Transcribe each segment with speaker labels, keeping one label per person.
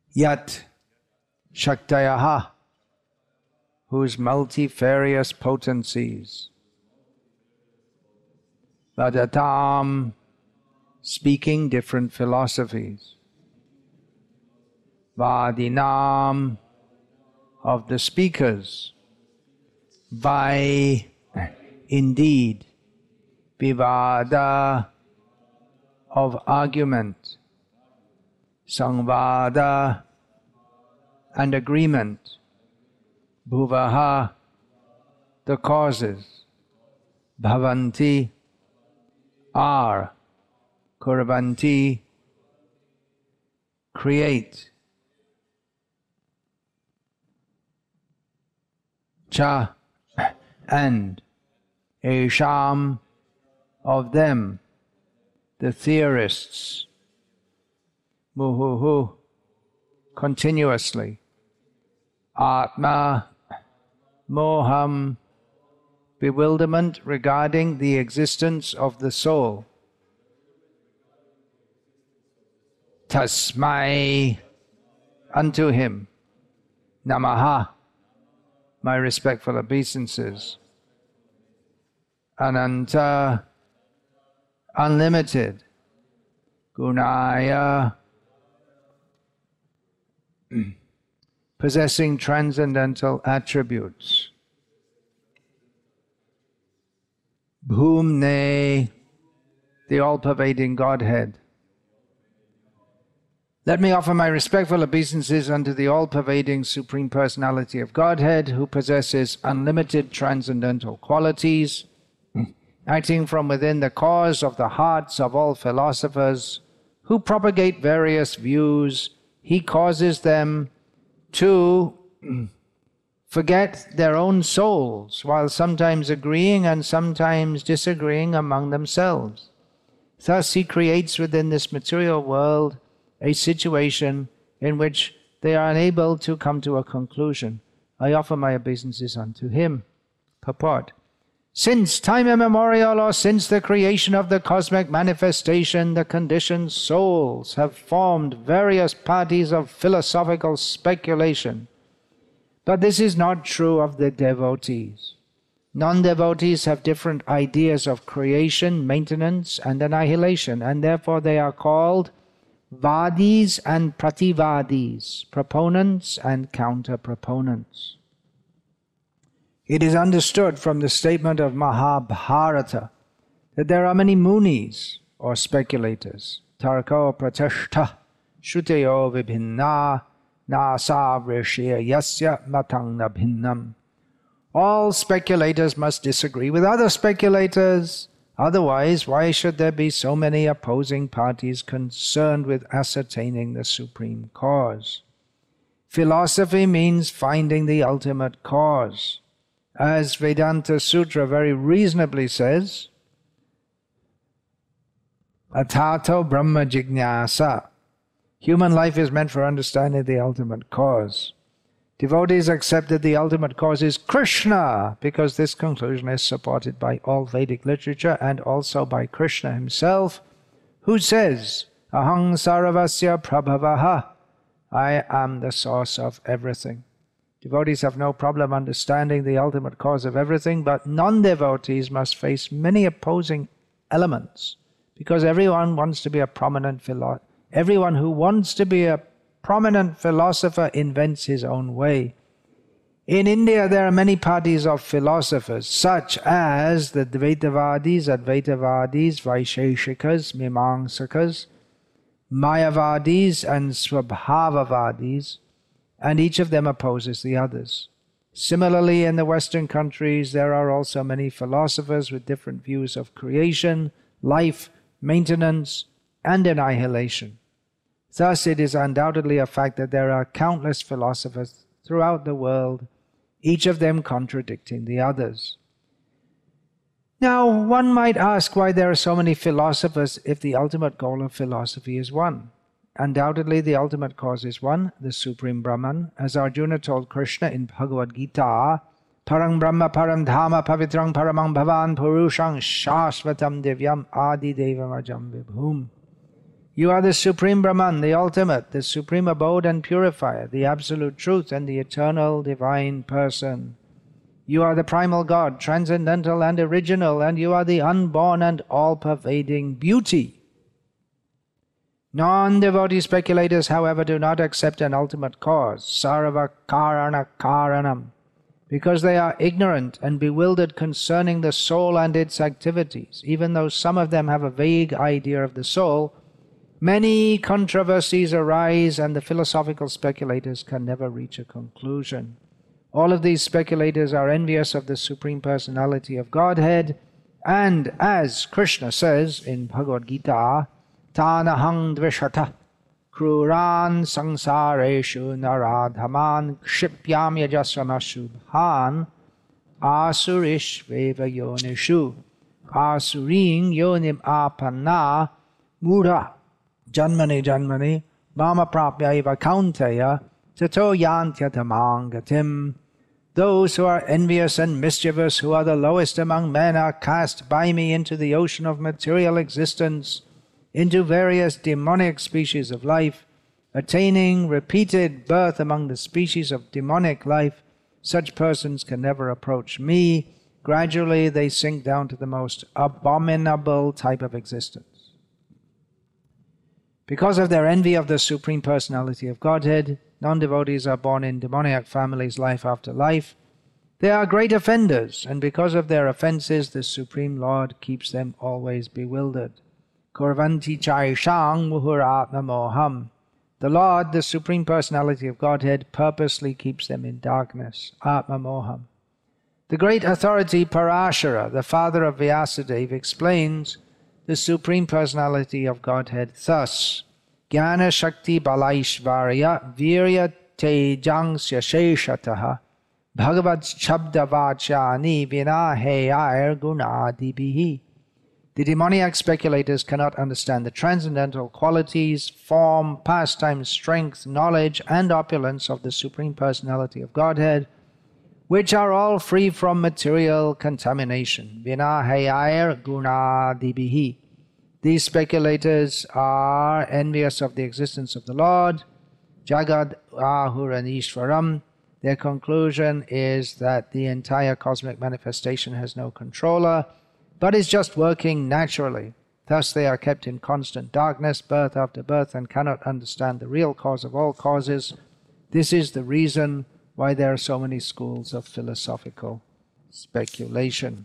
Speaker 1: Yat Shaktayaha, whose multifarious potencies, Vadatam, speaking different philosophies, Vadinam, of the speakers, Vai, indeed, Vivada, of argument, Sangvada, and agreement, Bhuvaha, the causes, Bhavanti, are, Kurvanti, create, Cha, and, Esham, of them, the theorists, Muhuhu, continuously, Atma, Moham, bewilderment regarding the existence of the soul. Tasmai, unto him. Namaha, my respectful obeisances. Ananta, unlimited. Gunaya, possessing transcendental attributes. Bhumne, the all-pervading Godhead. Let me offer my respectful obeisances unto the all-pervading Supreme Personality of Godhead, who possesses unlimited transcendental qualities, acting from within the cause of the hearts of all philosophers, who propagate various views. He causes them to forget their own souls, while sometimes agreeing and sometimes disagreeing among themselves. Thus he creates within this material world a situation in which they are unable to come to a conclusion. I offer my obeisances unto him. Purport. Since time immemorial, or since the creation of the cosmic manifestation, the conditioned souls have formed various parties of philosophical speculation. But this is not true of the devotees. Non-devotees have different ideas of creation, maintenance, and annihilation, and therefore they are called Vadis and Prativadis, proponents and counter-proponents. It is understood from the statement of Mahabharata that there are many munis or speculators. Tarko pratishta shruteyo vibhinna nasa vrishya yasya matang nabhinnam. All speculators must disagree with other speculators. Otherwise, why should there be so many opposing parties concerned with ascertaining the supreme cause? Philosophy means finding the ultimate cause. As Vedanta Sutra very reasonably says, Atato Brahma Jignasa. Human life is meant for understanding the ultimate cause. Devotees accept that the ultimate cause is Krishna, because this conclusion is supported by all Vedic literature and also by Krishna himself, who says, Aham Saravasya Prabhavaha, I am the source of everything. Devotees have no problem understanding the ultimate cause of everything, but non-devotees must face many opposing elements, because everyone wants to be a prominent philosopher. Everyone who wants to be a prominent philosopher invents his own way. In India, there are many parties of philosophers, such as the Dvaitavadis, Advaitavadis, Vaisheshikas, Mimamsakas, Mayavadis, and Swabhavavadis, and each of them opposes the others. Similarly, in the Western countries, there are also many philosophers with different views of creation, life, maintenance, and annihilation. Thus, it is undoubtedly a fact that there are countless philosophers throughout the world, each of them contradicting the others. Now, one might ask why there are so many philosophers if the ultimate goal of philosophy is one. Undoubtedly, the ultimate cause is one, the Supreme Brahman. As Arjuna told Krishna in Bhagavad Gita, Parang Brahma Param Dhamma Pavitrang Paramang Bhavan Purushang Shashvatam Divyam Adi Devam Ajam Vibhum. You are the Supreme Brahman, the ultimate, the supreme abode and purifier, the absolute truth and the eternal divine person. You are the primal God, transcendental and original, and you are the unborn and all-pervading beauty. Non-devotee speculators, however, do not accept an ultimate cause, sarva karana karanam, because they are ignorant and bewildered concerning the soul and its activities. Even though some of them have a vague idea of the soul, many controversies arise and the philosophical speculators can never reach a conclusion. All of these speculators are envious of the Supreme Personality of Godhead, and as Krishna says in Bhagavad Gita, Tanahang dvishata kruran samsareshu naradhaman kshipyam yajasramashubhan asurishveva yonishu asuring yonim apanna mura janmani janmani mama prapyaiva kaunteya tato yantyatamang gatim. Those who are envious and mischievous, who are the lowest among men, are cast by me into the ocean of material existence, into various demonic species of life, attaining repeated birth among the species of demonic life. Such persons can never approach me. Gradually they sink down to the most abominable type of existence. Because of their envy of the Supreme Personality of Godhead, non-devotees are born in demoniac families life after life. They are great offenders, and because of their offenses, the Supreme Lord keeps them always bewildered. Kurvanti chaishang muhuratma moham. The Lord, the Supreme Personality of Godhead, purposely keeps them in darkness, atma moham. The great authority Parashara, the father of Vyasadeva, explains the Supreme Personality of Godhead thus: Jnana Shakti Balaishvarya Virya Tejangsya Sheshataha Bhagavad Shabda Vachani Vinaheyar Gunadibihi. The demoniac speculators cannot understand the transcendental qualities, form, pastime, strength, knowledge, and opulence of the Supreme Personality of Godhead, which are all free from material contamination. Vinaheyar Gunadibihi. These speculators are envious of the existence of the Lord, Jagad Ahuranishwaram. Their conclusion is that the entire cosmic manifestation has no controller, but is just working naturally. Thus they are kept in constant darkness, birth after birth, and cannot understand the real cause of all causes. This is the reason why there are so many schools of philosophical speculation.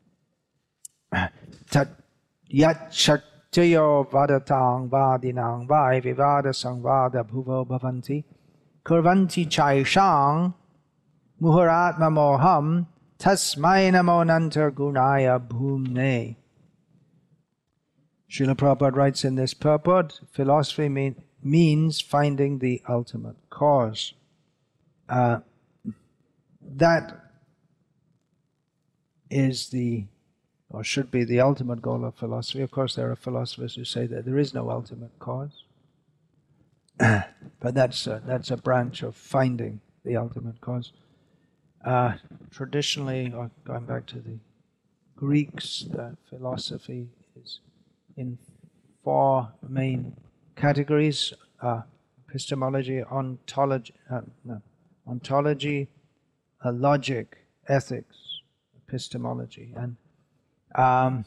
Speaker 1: Yat shaktiyo vadatang vadinang vai vivada sangvada bhuvo bhavanti kurvanti chaishang muhuratma moham tasmai namo nantar gunaya bhumne. Srila Prabhupada writes in this purport, philosophy means finding the ultimate cause. That is the, or should be, the ultimate goal of philosophy. Of course, there are philosophers who say that there is no ultimate cause, but that's a branch of finding the ultimate cause. Traditionally, or going back to the Greeks, philosophy is in four main categories: epistemology, ontology, logic, ethics, epistemology. And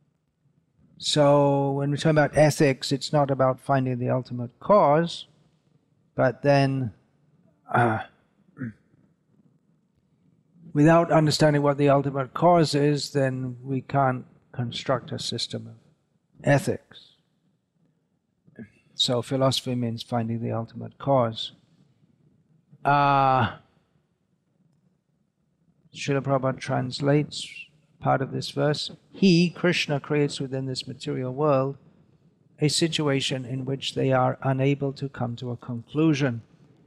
Speaker 1: so when we talk about ethics, it's not about finding the ultimate cause, but then without understanding what the ultimate cause is, then we can't construct a system of ethics. So philosophy means finding the ultimate cause. Srila Prabhupada translates part of this verse. He, Krishna, creates within this material world a situation in which they are unable to come to a conclusion.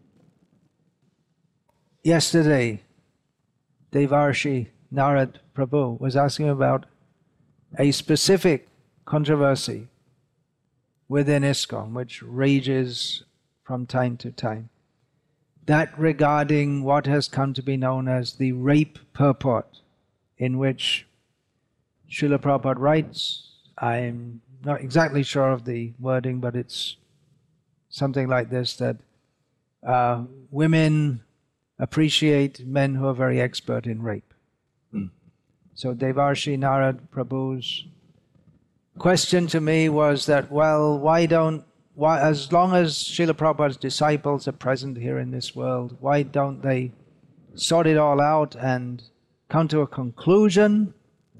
Speaker 1: Yesterday, Devarshi Narad Prabhu was asking about a specific controversy within ISKCON, which rages from time to time. That regarding what has come to be known as the rape purport, in which Srila Prabhupada writes, I am not exactly sure of the wording, but it's something like this, that women appreciate men who are very expert in rape. So Devarshi Narad Prabhu's question to me was that, well, why, as long as Srila Prabhupada's disciples are present here in this world, why don't they sort it all out and come to a conclusion,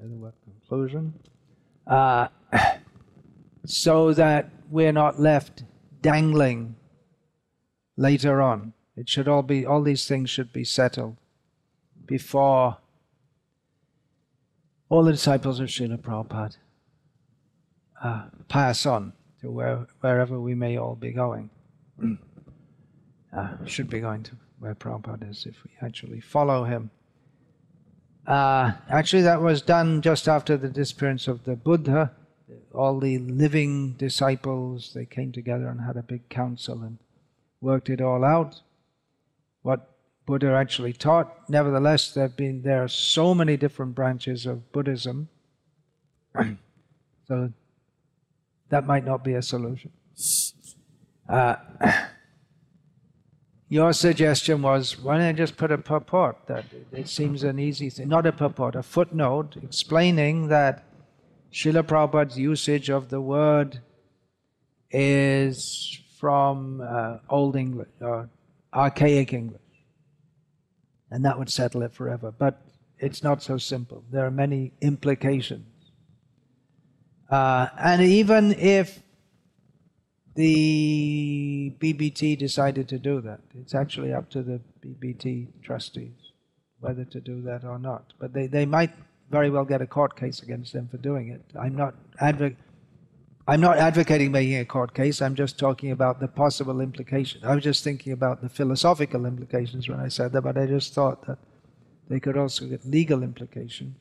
Speaker 1: so that we're not left dangling later on. It should all these things should be settled before all the disciples of Srila Prabhupada pass on to wherever we may all be going. Should be going to where Prabhupada is if we actually follow him. Actually, that was done just after the disappearance of the Buddha. All the living disciples, they came together and had a big council and worked it all out, what Buddha actually taught. Nevertheless, there are so many different branches of Buddhism, so that might not be a solution. Your suggestion was, why don't I just put a purport? That it seems an easy thing. Not a purport, a footnote explaining that Srila Prabhupada's usage of the word is from Old English, or archaic English. And that would settle it forever. But it's not so simple. There are many implications. And even if the BBT decided to do that, it's actually up to the BBT trustees whether to do that or not. But they might very well get a court case against them for doing it. I'm not advocating making a court case. I'm just talking about the possible implications. I was just thinking about the philosophical implications when I said that, but I just thought that they could also get legal implications.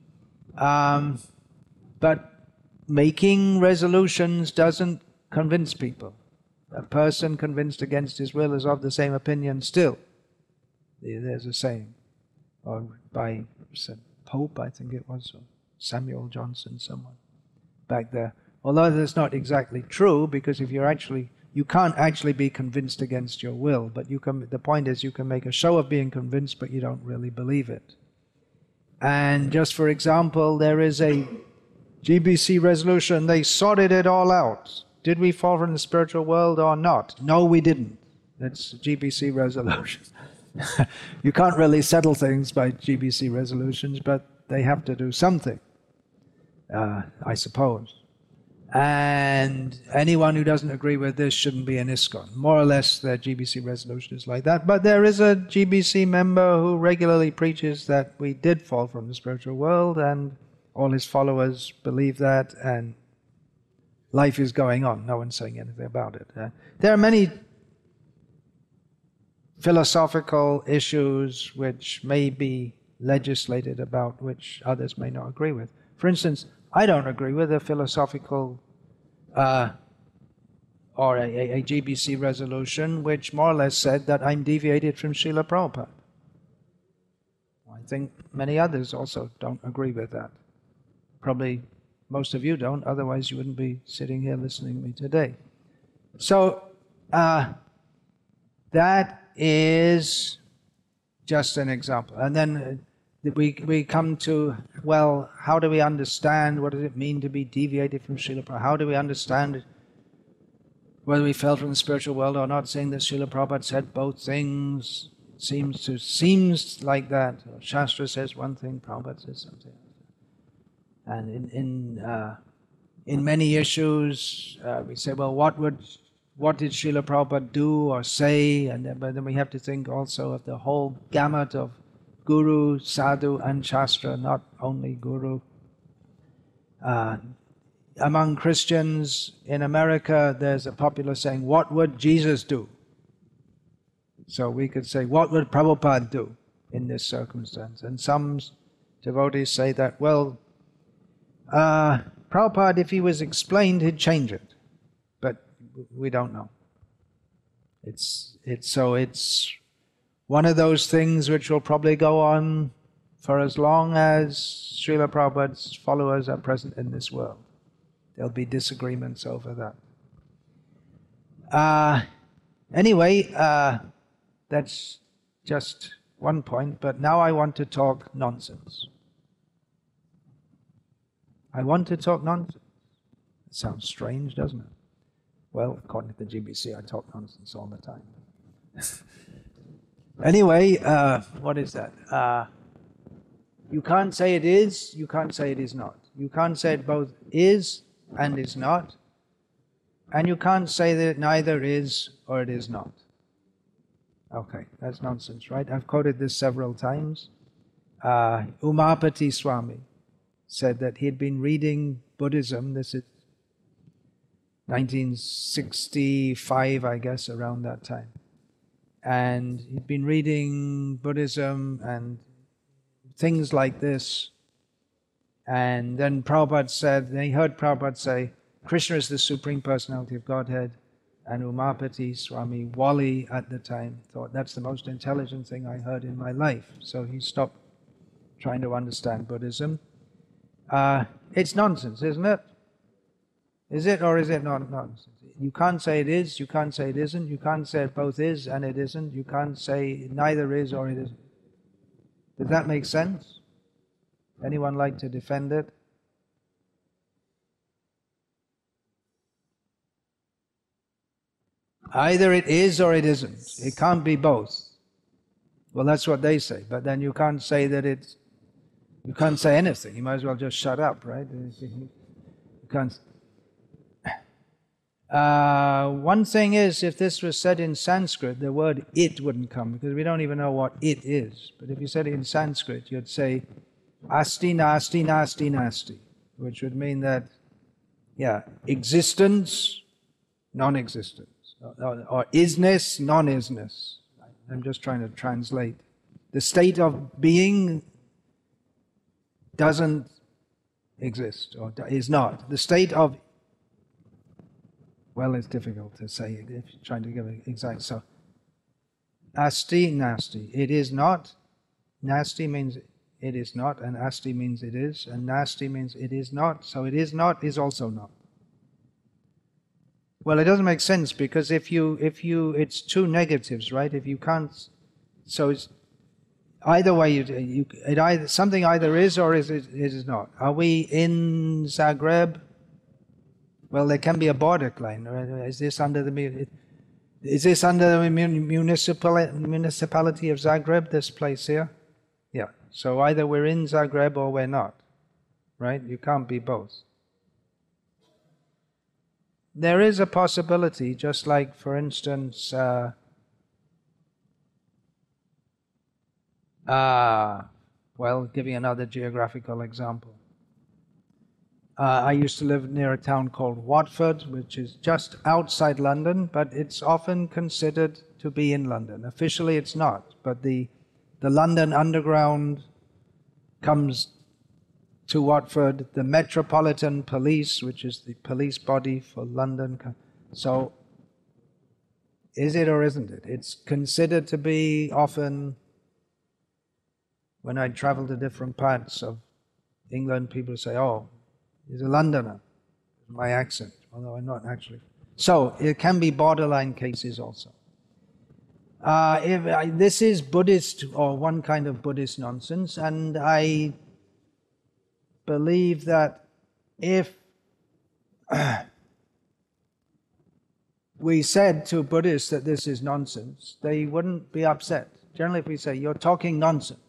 Speaker 1: But making resolutions doesn't convince people. A person convinced against his will is of the same opinion still. There's a saying, or by Pope, I think it was, or Samuel Johnson, someone back there. Although that's not exactly true, because if you can't actually be convinced against your will, but the point is you can make a show of being convinced, but you don't really believe it. And just for example, there is a GBC resolution, they sorted it all out. Did we fall from the spiritual world or not? No, we didn't. That's GBC resolution. You can't really settle things by GBC resolutions, but they have to do something, I suppose. And anyone who doesn't agree with this shouldn't be an ISKCON. More or less, the GBC resolution is like that. But there is a GBC member who regularly preaches that we did fall from the spiritual world, and all his followers believe that, and life is going on. No one's saying anything about it. There are many philosophical issues which may be legislated about, which others may not agree with. For instance, I don't agree with a philosophical or a GBC resolution which more or less said that I'm deviated from Srila Prabhupada. I think many others also don't agree with that. Probably most of you don't, otherwise you wouldn't be sitting here listening to me today. So that is just an example. And then we come to, well, how do we understand, what does it mean to be deviated from Srila Prabhupada? How do we understand whether we fell from the spiritual world or not, saying that Srila Prabhupada said both things? Seems like that. Shastra says one thing, Prabhupada says something else. And in many issues, we say, well, what did Srila Prabhupada do or say? But then we have to think also of the whole gamut of Guru, Sadhu, and Shastra, not only Guru. Among Christians in America, there's a popular saying, what would Jesus do? So we could say, what would Prabhupada do in this circumstance? And some devotees say that, well, Prabhupada, if he was explained, he'd change it. But we don't know. It's one of those things which will probably go on for as long as Srila Prabhupada's followers are present in this world. there'll be disagreements over that. Anyway, that's just one point, but now I want to talk nonsense. I want to talk nonsense. It sounds strange, doesn't it? Well, according to the GBC, I talk nonsense all the time. Anyway, what is that? You can't say it is, you can't say it is not. You can't say it both is and is not. And you can't say that it neither is or it is not. Okay, that's nonsense, right? I've quoted this several times. Umapati Swami said that he had been reading Buddhism, this is 1965, I guess, around that time. And he'd been reading Buddhism and things like this. And then Prabhupada said, he heard Prabhupada say, Krishna is the Supreme Personality of Godhead. And Umapati Swami Wali at the time thought, that's the most intelligent thing I heard in my life. So he stopped trying to understand Buddhism. It's nonsense, isn't it? Is it or is it not nonsense? You can't say it is, you can't say it isn't, you can't say it both is and it isn't, you can't say neither is or it isn't. Does that make sense? Anyone like to defend it? Either it is or it isn't. It can't be both. Well, that's what they say, but then you can't say that it's, you can't say anything. You might as well just shut up, right? You can't. One thing is, if this was said in Sanskrit, the word it wouldn't come, because we don't even know what it is. But if you said it in Sanskrit, you'd say asti, nasti, nasti, nasti, which would mean that, yeah, existence, non-existence, or isness, non-isness. I'm just trying to translate. The state of being doesn't exist, or is not. The state of, well, it's difficult to say it if you're trying to give an exact. So, asti, nasti. It is not. Nasti means it is not, and asti means it is, and nasti means it is not. So it is not is also not. Well, it doesn't make sense because if you, it's two negatives, right? If you can't, so it's either way. Something either is or it is not. Are we in Zagreb? Well, there can be a border line. Right? Is this under the municipality of Zagreb? This place here, yeah. So either we're in Zagreb or we're not, right? You can't be both. There is a possibility, just like, for instance, well, giving another geographical example. I used to live near a town called Watford, which is just outside London, but it's often considered to be in London. Officially it's not, but the London Underground comes to Watford, the Metropolitan Police, which is the police body for London. So, is it or isn't it? It's considered to be often, when I travel to different parts of England, people say, oh, he's a Londoner, my accent, although I'm not actually. So, it can be borderline cases also. This is Buddhist, or one kind of Buddhist nonsense, and I believe that if we said to Buddhists that this is nonsense, they wouldn't be upset. Generally, if we say, you're talking nonsense,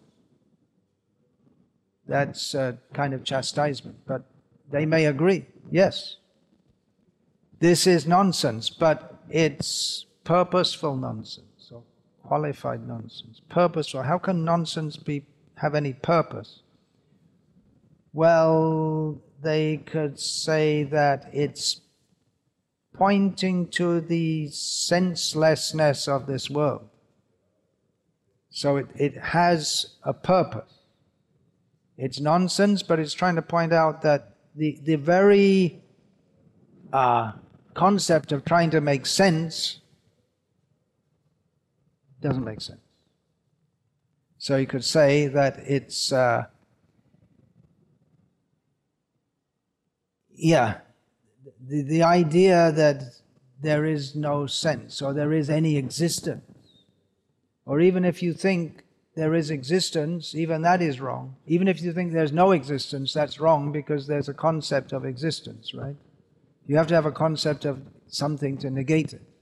Speaker 1: that's a kind of chastisement, but they may agree, yes, this is nonsense, but it's purposeful nonsense, or qualified nonsense. Purposeful. How can nonsense have any purpose? Well, they could say that it's pointing to the senselessness of this world. So it has a purpose. It's nonsense, but it's trying to point out that the very concept of trying to make sense doesn't make sense. So you could say that it's the idea that there is no sense or there is any existence, or even if you think there is existence, even that is wrong. Even if you think there's no existence, that's wrong, because there's a concept of existence, right? You have to have a concept of something to negate it.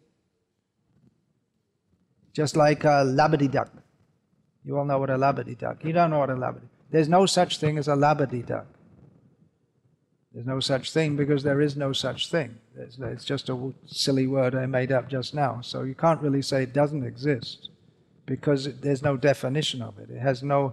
Speaker 1: Just like a labadee duck. You all know what a labadee duck. You don't know what a labadee. There's no such thing as a labadee duck. There's no such thing because there is no such thing. It's just a silly word I made up just now. So you can't really say it doesn't exist, because there's no definition of it. It has no...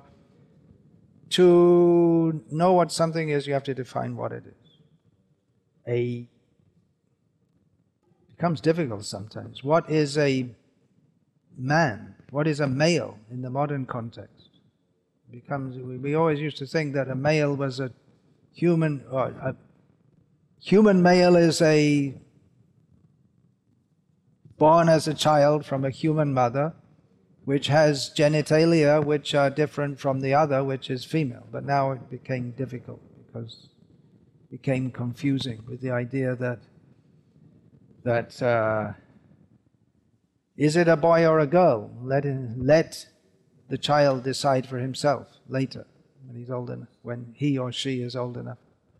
Speaker 1: To know what something is, you have to define what it is. It becomes difficult sometimes. What is a man? What is a male in the modern context? We always used to think that a male was a human, or a human male is born as a child from a human mother, which has genitalia which are different from the other, which is female. But now it became difficult because it became confusing with the idea that is it a boy or a girl? Let the child decide for himself later when he's old enough, when he or she is old enough.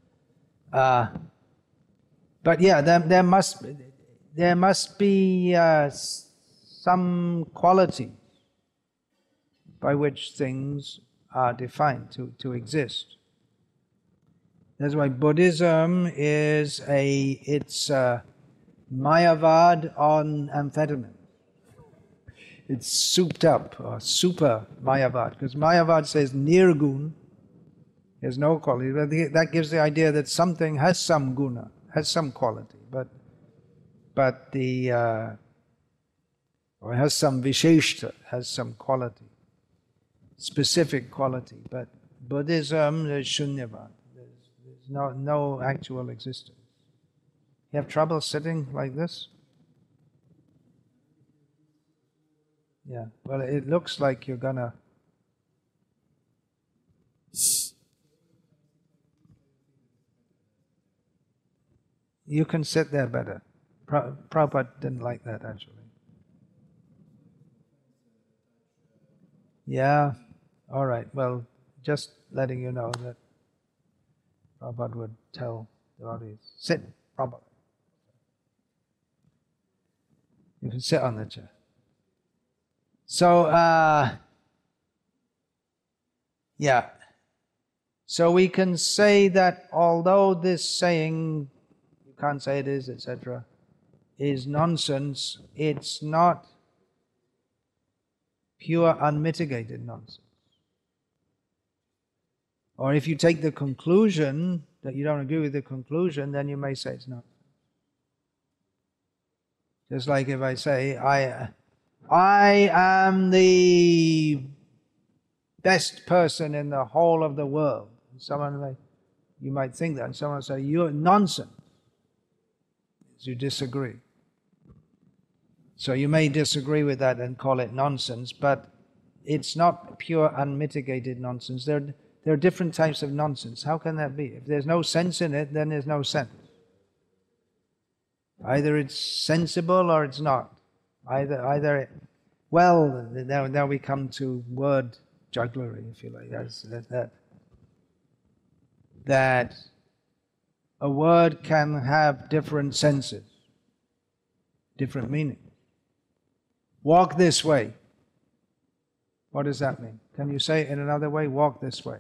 Speaker 1: But yeah, there must be some quality by which things are defined to exist. That's why Buddhism is it's Mayavad on amphetamine. It's souped up, or super Mayavad, because Mayavad says nirgun, there's no quality. But that gives the idea that something has some guna, has some quality, but or has some visheshta, has some quality, specific quality. But Buddhism, there's shunyavad. There's no actual existence. You have trouble sitting like this? Yeah, well, it looks like you're gonna... You can sit there better. Prabhupada didn't like that, actually. Yeah, all right. Well, just letting you know that Prabhupada would tell the audience, sit, Prabhupada. You can sit on the chair. So, yeah. So we can say that although this saying, you can't say it is, etc., is nonsense, it's not pure unmitigated nonsense. Or if you take the conclusion that you don't agree with the conclusion, then you may say it's not. Just like if I say, I am the best person in the whole of the world. You might think that, and someone will say, you're nonsense. You disagree. So you may disagree with that and call it nonsense, but it's not pure unmitigated nonsense. There are different types of nonsense. How can that be? If there's no sense in it, then there's no sense. Either it's sensible or it's not. Well, now we come to word jugglery, if you like. That a word can have different senses, different meanings. Walk this way. What does that mean? Can you say it in another way? Walk this way.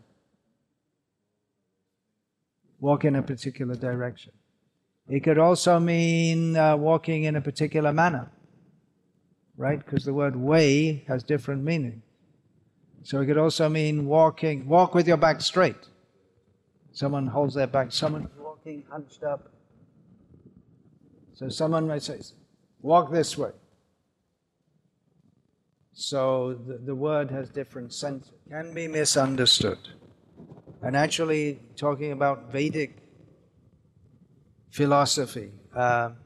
Speaker 1: Walk in a particular direction. It could also mean walking in a particular manner, right? Because the word way has different meaning. So it could also mean walk with your back straight. Someone holds their back, someone's walking hunched up. So someone might say, walk this way. So the word has different senses, can be misunderstood. And actually, talking about Vedic philosophy, the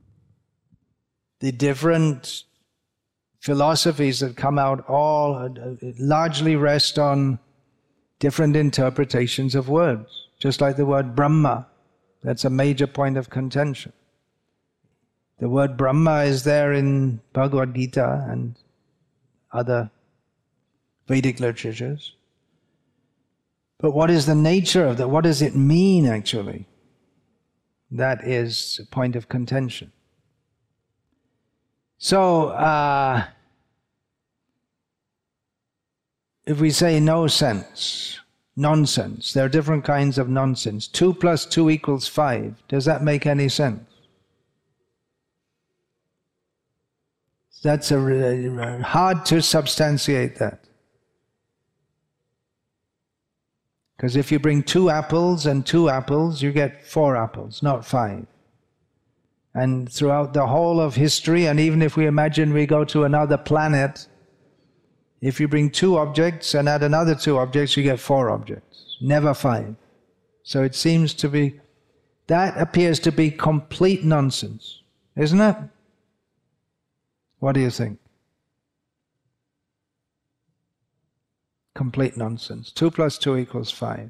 Speaker 1: different philosophies that come out all largely rest on different interpretations of words. Just like the word Brahma That's a major point of contention. The word Brahma is there in Bhagavad Gita and other Vedic literatures. But what is the nature of that? What does it mean actually? That is a point of contention. So, if we say no sense, nonsense, there are different kinds of nonsense. 2 + 2 = 5. Does that make any sense? That's hard to substantiate that. Because if you bring 2 apples and 2 apples, you get 4 apples, not 5. And throughout the whole of history, and even if we imagine we go to another planet, if you bring 2 objects and add another 2 objects, you get 4 objects, never 5. So it seems to be, that appears to be complete nonsense, isn't it? What do you think? Complete nonsense. 2 + 2 = 5.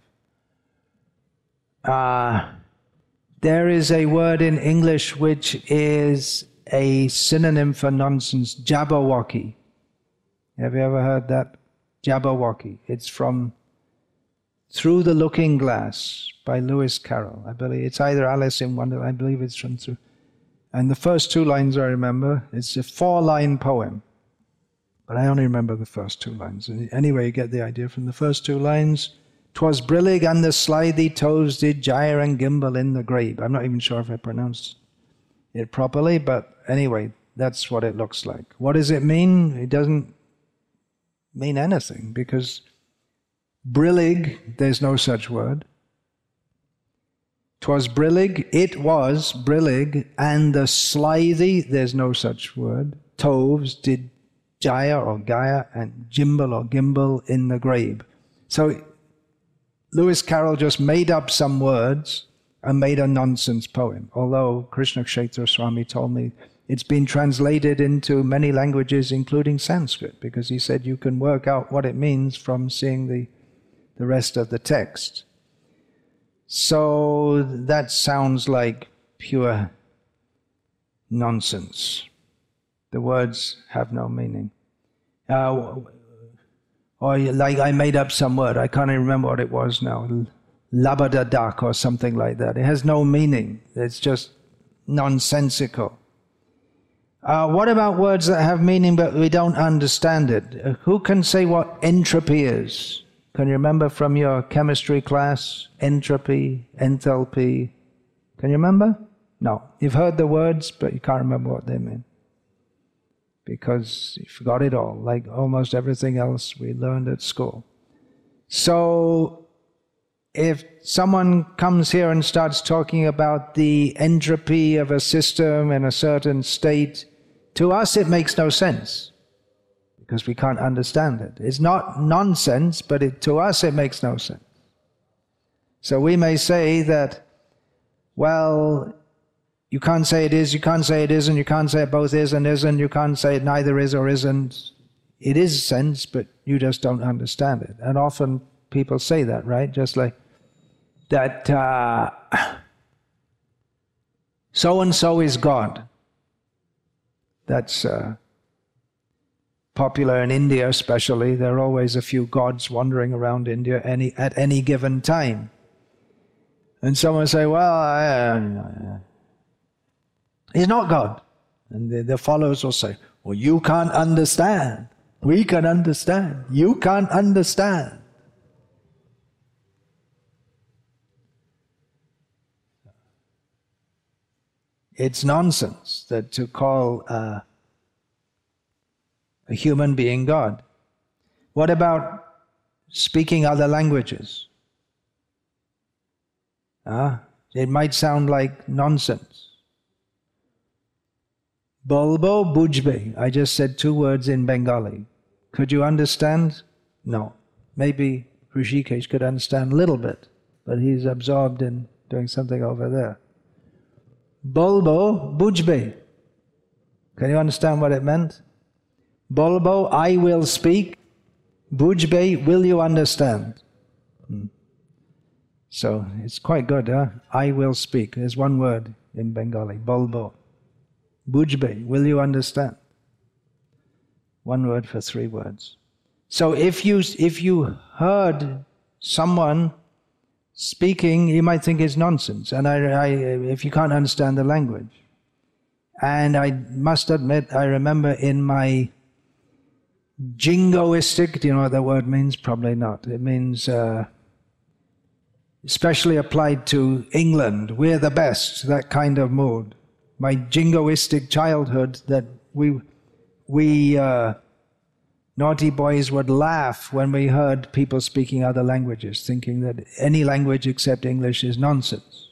Speaker 1: There is a word in English which is a synonym for nonsense, Jabberwocky. Have you ever heard that? Jabberwocky. It's from Through the Looking Glass by Lewis Carroll. I believe it's either Alice in Wonderland. I believe it's from Through. And the first 2 lines I remember. It's a 4-line poem. But I only remember the first 2 lines. Anyway, you get the idea from the first 2 lines. "'Twas brillig and the slithy toves did gyre and gimble in the grabe." I'm not even sure if I pronounced it properly, but anyway, that's what it looks like. What does it mean? It doesn't mean anything, because brillig, there's no such word. "'Twas brillig, it was brillig, and the slithy," there's no such word, "toves did gyre or gyre and gimble or gimble in the grabe." So Lewis Carroll just made up some words and made a nonsense poem. Although Krishna Kshetra Swami told me it's been translated into many languages, including Sanskrit, because he said you can work out what it means from seeing the rest of the text. So that sounds like pure nonsense. The words have no meaning. Or like I made up some word, I can't even remember what it was now, labadadak or something like that. It has no meaning. It's just nonsensical. What about words that have meaning but we don't understand it? Who can say what entropy is? Can you remember from your chemistry class? Entropy, enthalpy. Can you remember? No. You've heard the words, but you can't remember what they mean, because you forgot it all, like almost everything else we learned at school. So if someone comes here and starts talking about the entropy of a system in a certain state, to us it makes no sense, because we can't understand it. It's not nonsense, but to us it makes no sense. So we may say that, well, you can't say it is, you can't say it isn't, you can't say it both is and isn't, you can't say it neither is or isn't. It is sense, but you just don't understand it. And often people say that, right? Just like that so-and-so is God. That's popular in India especially. There are always a few gods wandering around India at any given time. And someone say, well, he's not God. And the followers will say, well, you can't understand. We can understand. You can't understand. It's nonsense that to call a human being God. What about speaking other languages? It might sound like nonsense. Bolbo bujbe. I just said 2 words in Bengali. Could you understand? No. Maybe Rishikesh could understand a little bit, but he's absorbed in doing something over there. Bolbo bujbe. Can you understand what it meant? Bolbo, I will speak. Bujbe, will you understand? So it's quite good, huh? I will speak. There's one word in Bengali, bolbo. Bujbe, will you understand? One word for 3 words. So if you heard someone speaking, you might think it's nonsense, and if you can't understand the language. And I must admit, I remember in my jingoistic, do you know what that word means? Probably not. It means especially applied to England, we're the best, that kind of mood. My jingoistic childhood, that we naughty boys would laugh when we heard people speaking other languages, thinking that any language except English is nonsense.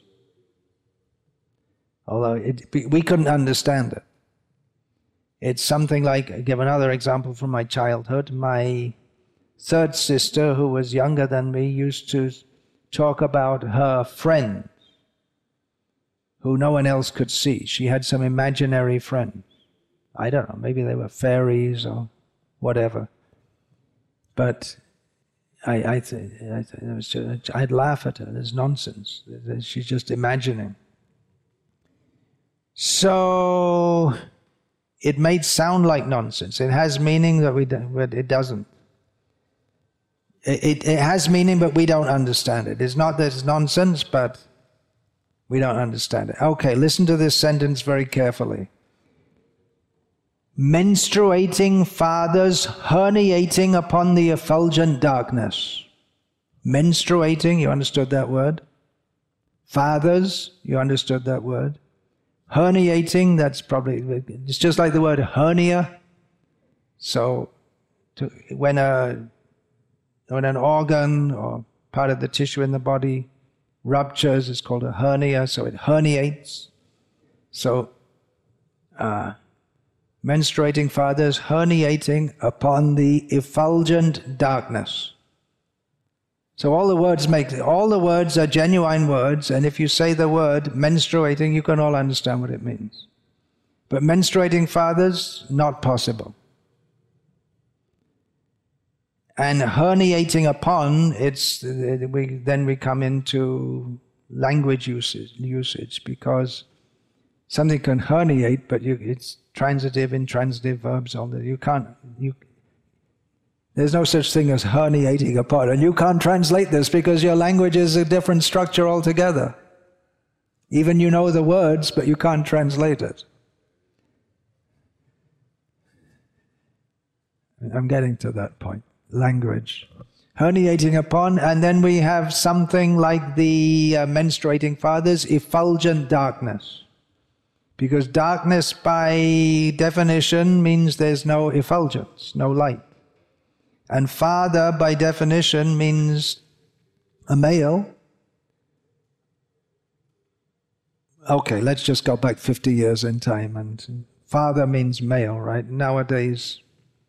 Speaker 1: Although we couldn't understand it. It's something like, I'll give another example from my childhood. My third sister, who was younger than me, used to talk about her friends who no one else could see. She had some imaginary friends. I don't know, maybe they were fairies or whatever. But I'd laugh at her. There's nonsense. She's just imagining. So it may sound like nonsense. It has meaning, but it doesn't. It has meaning, but we don't understand it. It's not that it's nonsense, but we don't understand it. Okay, listen to this sentence very carefully. Menstruating fathers herniating upon the effulgent darkness. Menstruating, you understood that word? Fathers, you understood that word? Herniating, that's probably, it's just like the word hernia. So when an organ or part of the tissue in the body ruptures, it's called a hernia, so it herniates. So menstruating fathers herniating upon the effulgent darkness. So all the words are genuine words, and if you say the word menstruating, you can all understand what it means. But menstruating fathers, not possible. And herniating upon, then we come into language usage, because something can herniate, but it's transitive, intransitive verbs. All that there's no such thing as herniating upon, and you can't translate this because your language is a different structure altogether. Even you know the words, but you can't translate it. I'm getting to that point. Language. Herniating upon, and then we have something like the menstruating fathers, effulgent darkness. Because darkness by definition means there's no effulgence, no light. And father by definition means a male. Okay, let's just go back 50 years in time, and father means male, right? Nowadays,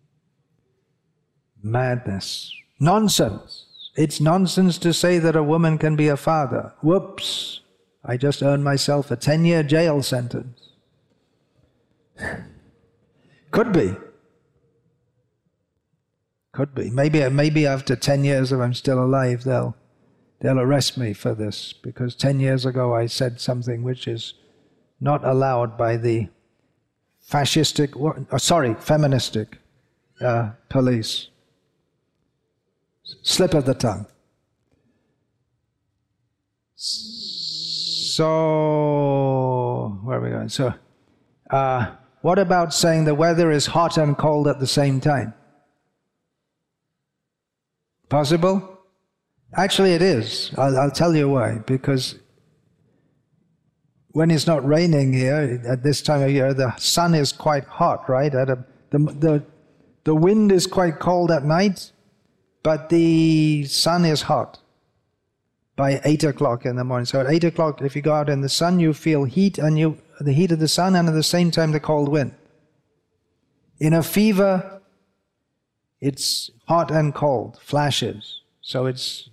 Speaker 1: madness. Nonsense. It's nonsense to say that a woman can be a father. Whoops. I just earned myself a 10-year jail sentence. Could be. Could be. Maybe after 10 years, if I'm still alive, they'll arrest me for this, because 10 years ago I said something which is not allowed by the feministic police. Slip of the tongue. So, where are we going? So, what about saying the weather is hot and cold at the same time? Possible? Actually, it is. I'll tell you why. Because when it's not raining here, at this time of year, the sun is quite hot, right? The wind is quite cold at night, but the sun is hot by 8 o'clock in the morning. So at 8 o'clock, if you go out in the sun, you feel heat, and the heat of the sun, and at the same time the cold wind. In a fever, it's hot and cold, flashes. So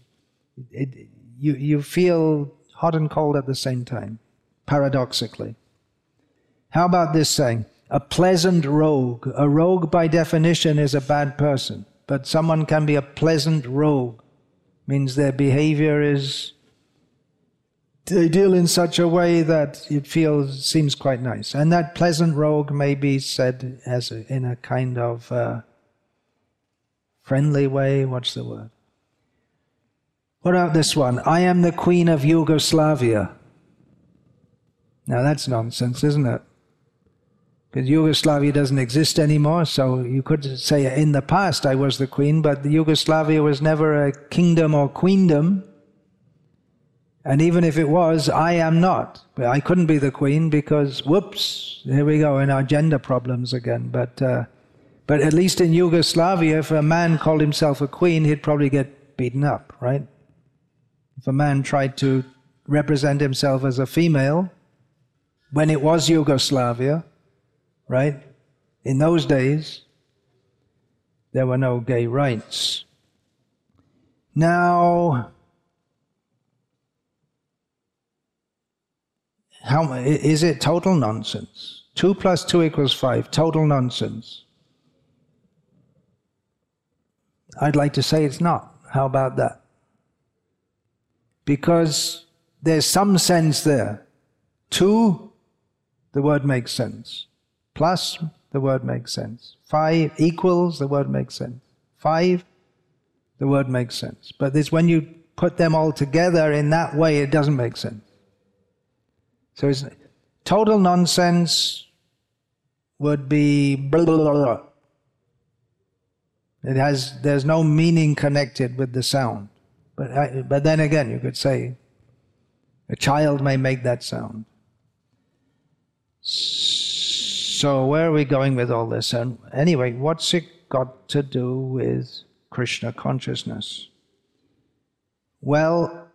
Speaker 1: you feel hot and cold at the same time, paradoxically. How about this saying? A pleasant rogue. A rogue by definition is a bad person, but someone can be a pleasant rogue. Means their behavior is they deal in such a way that it seems quite nice. And that pleasant rogue may be said in a kind of friendly way. What's the word? What about this one? I am the Queen of Yugoslavia. Now that's nonsense, isn't it? Because Yugoslavia doesn't exist anymore, so you could say in the past I was the queen, but Yugoslavia was never a kingdom or queendom. And even if it was, I am not. I couldn't be the queen because, whoops, here we go in our gender problems again. But at least in Yugoslavia, if a man called himself a queen, he'd probably get beaten up, right? If a man tried to represent himself as a female, when it was Yugoslavia, right? In those days, there were no gay rights. Now, is it total nonsense? 2 + 2 = 5, total nonsense. I'd like to say it's not. How about that? Because there's some sense there. 2, the word makes sense. Plus, the word makes sense. 5 equals, the word makes sense. 5, the word makes sense. But it's when you put them all together in that way, it doesn't make sense. So it's total nonsense would be blah, blah, blah, blah. There's no meaning connected with the sound. But then again, you could say a child may make that sound. So where are we going with all this? And anyway, what's it got to do with Krishna consciousness? Well,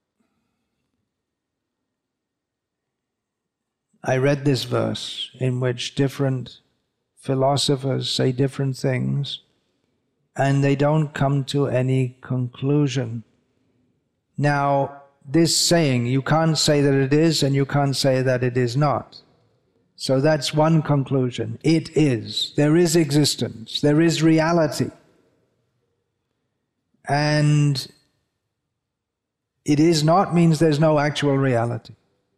Speaker 1: I read this verse in which different philosophers say different things and they don't come to any conclusion. Now, this saying, you can't say that it is and you can't say that it is not. So that's one conclusion. It is. There is existence. There is reality. And it is not means there's no actual reality.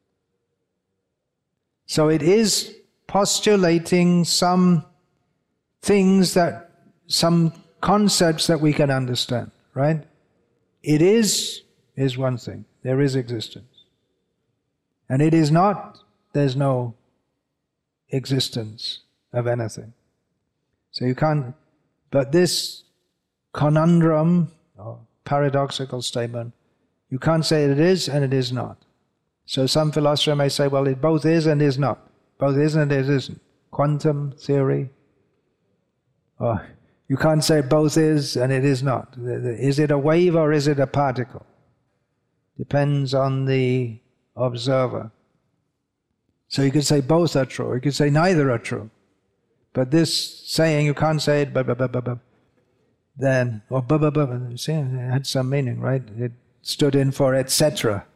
Speaker 1: So it is postulating some things some concepts that we can understand, right? It is one thing. There is existence. And it is not, there's no existence of anything. So you can't, but this conundrum, or paradoxical statement, you can't say it is and it is not. So some philosopher may say, well, it both is and is not. Both is and it isn't. Quantum theory. Or you can't say both is and it is not. Is it a wave or is it a particle? Depends on the observer. So you could say both are true. You could say neither are true. But this saying, you can't say it, then, or see, it had some meaning, right? It stood in for etc.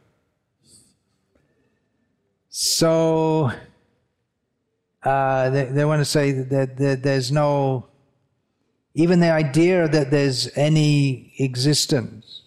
Speaker 1: So they want to say that there's no, even the idea that there's any existence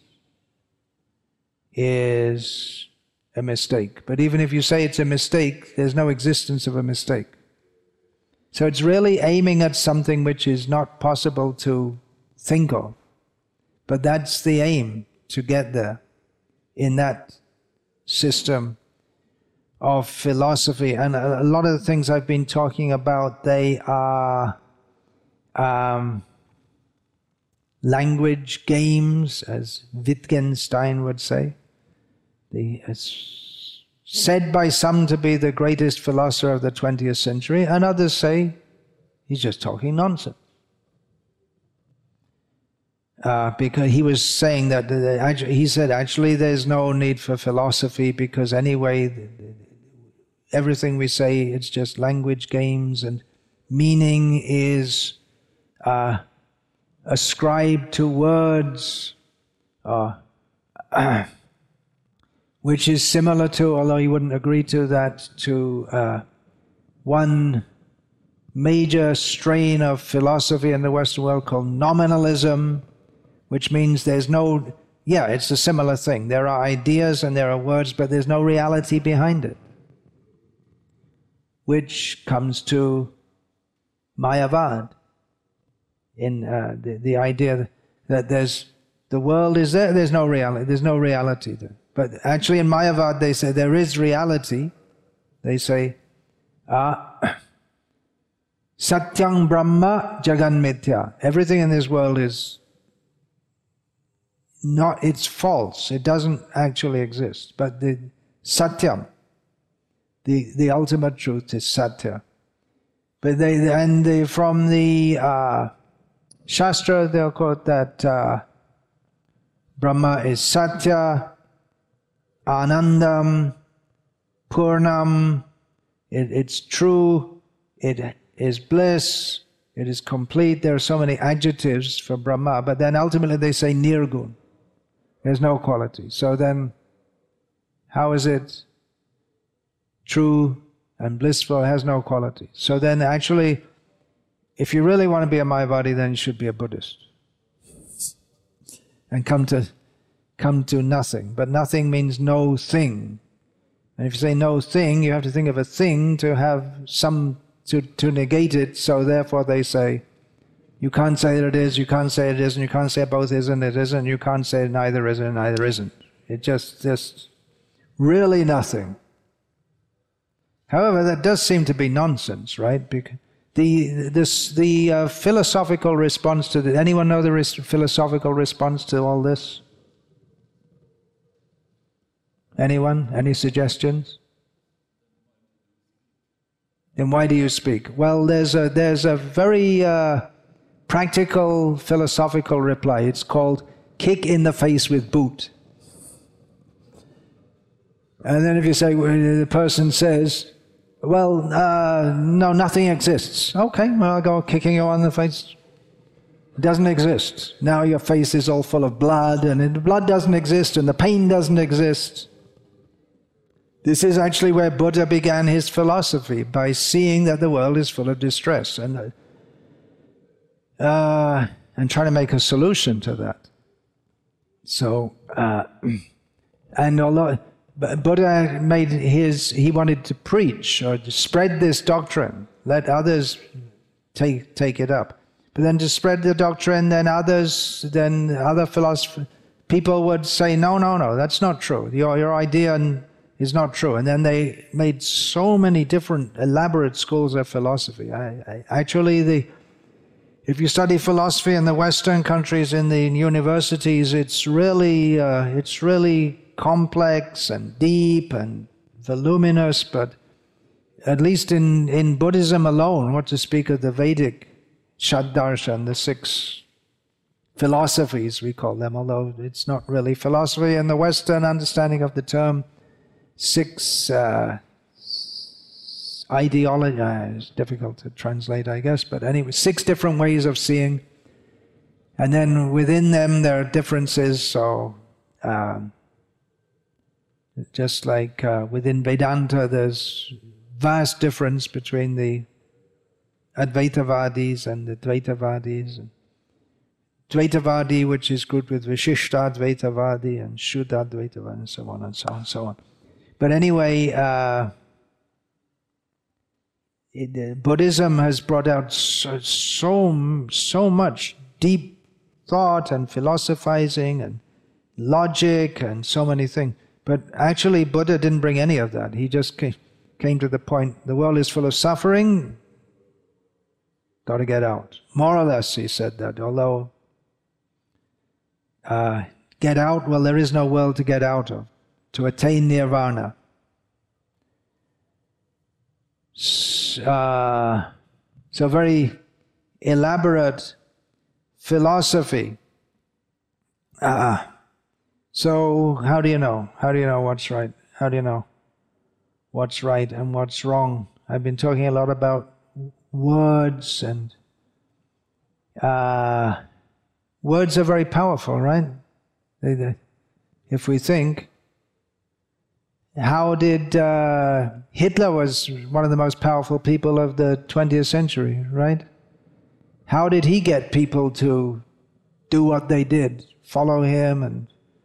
Speaker 1: is a mistake. But even if you say it's a mistake, there's no existence of a mistake. So it's really aiming at something which is not possible to think of. But that's the aim, to get there in that system of philosophy. And a lot of the things I've been talking about, they are language games, as Wittgenstein would say. Said by some to be the greatest philosopher of the 20th century, and others say he's just talking nonsense. Because he was saying that, he said actually there's no need for philosophy because anyway everything we say, it's just language games, and meaning is ascribed to words, which is similar to, although he wouldn't agree to that, to one major strain of philosophy in the Western world called nominalism, which means there's no yeah, it's a similar thing. There are ideas and there are words, but there's no reality behind it, which comes to Mayavad, in the idea that the world is there, there's no reality there. But actually in Mayavad they say there is reality. They say, Satyang Brahma Jagan Mithya. Everything in this world is not, it's false. It doesn't actually exist. But the Satyam, the ultimate truth is Satya. But from the Shastra, they'll quote that Brahma is Satya, Anandam, Purnam, it's true, it is bliss, it is complete. There are so many adjectives for Brahma, but then ultimately they say Nirgun. There's no quality. So then, how is it true and blissful? It has no quality. So then actually, if you really want to be a Mayavadi, then you should be a Buddhist. And come to nothing. But nothing means no thing. And if you say no thing, you have to think of a thing to have some, to negate it. So therefore they say, you can't say that it is, you can't say it isn't, you can't say both is and it isn't, you can't say neither is and neither isn't. It just really nothing. However, that does seem to be nonsense, right? Because the philosophical response to this, anyone know the philosophical response to all this? Anyone? Any suggestions? Then why do you speak? Well, there's a very practical philosophical reply. It's called kick in the face with boot. And then if you say, the person says, well, no, nothing exists. Okay, well, I'll go kicking you on the face. It doesn't exist. Now your face is all full of blood, and the blood doesn't exist, and the pain doesn't exist. This is actually where Buddha began his philosophy, by seeing that the world is full of distress and trying to make a solution to that. So, and although Buddha he wanted to preach or to spread this doctrine, let others take it up. But then to spread the doctrine, then other philosophers, people would say, no, that's not true. Your idea is not true. And then they made so many different elaborate schools of philosophy. Actually, if you study philosophy in the Western countries, in the universities, it's really complex and deep and voluminous, but at least in Buddhism alone, what to speak of the Vedic Shaddarshan, the 6 philosophies we call them, although it's not really philosophy in the Western understanding of the term. 6 ideology, it's difficult to translate, I guess, but anyway, 6 different ways of seeing, and then within them there are differences. So just like within Vedanta, there's vast difference between the Advaitavadis and the Dvaitavadis. Dvaitavadi, which is good with Vishishtadvaitavadi and Shuddhadvaitavadi, and so on and so on and so on. But anyway, Buddhism has brought out so much deep thought and philosophizing and logic and so many things. But actually, Buddha didn't bring any of that. He just came to the point, the world is full of suffering, got to get out. More or less, he said that, although get out, well, there is no world to get out of, to attain nirvana. So very elaborate philosophy. So how do you know? How do you know what's right? How do you know what's right and what's wrong? I've been talking a lot about words, and words are very powerful, right? If we think, how did Hitler was one of the most powerful people of the 20th century, right? How did he get people to do what they did, follow him and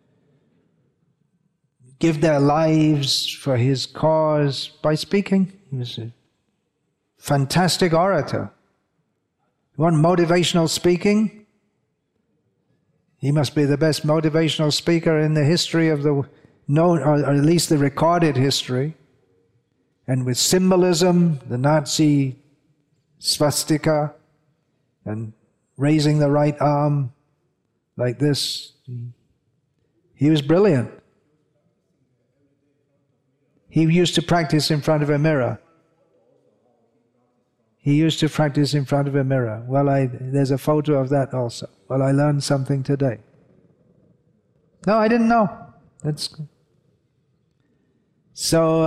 Speaker 1: give their lives for his cause by speaking. He was a fantastic orator. You want motivational speaking? He must be the best motivational speaker in the history of the known, or at least the recorded history. And with symbolism, the Nazi swastika, and raising the right arm like this. He was brilliant. He used to practice in front of a mirror. He used to practice in front of a mirror. Well, there's a photo of that also. Well, I learned something today. No, I didn't know. That's so.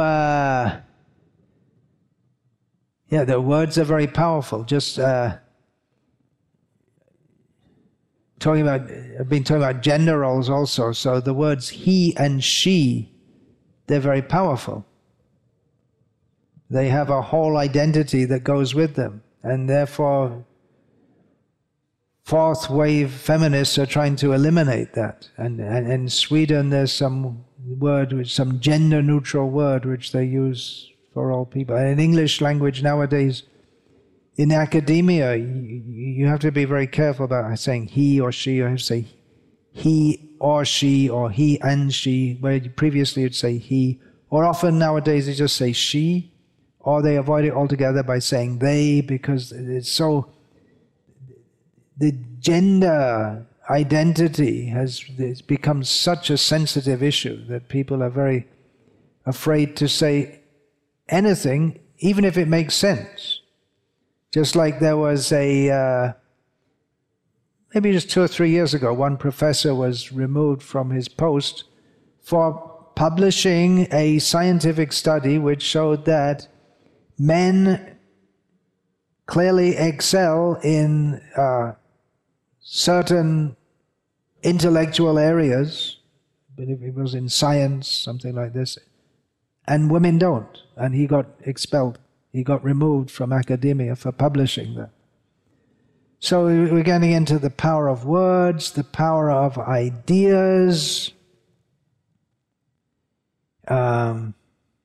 Speaker 1: Yeah, the words are very powerful. Just I've been talking about gender roles also. So the words he and she, they're very powerful. They have a whole identity that goes with them. And therefore, fourth wave feminists are trying to eliminate that. And in Sweden there's some gender neutral word which they use for all people. And in English language nowadays, in academia, you have to be very careful about saying he or she. You have to say he or she, or he and she, where previously you'd say he. Or often nowadays they just say she, or they avoid it altogether by saying they, because it's so... The gender identity it's become such a sensitive issue that people are very afraid to say anything, even if it makes sense. Just like there was maybe just 2 or 3 years ago, one professor was removed from his post for publishing a scientific study which showed that men clearly excel in certain intellectual areas, but if it was in science, something like this, and women don't. And he got expelled. He got removed from academia for publishing that. So we're getting into the power of words, the power of ideas. I'd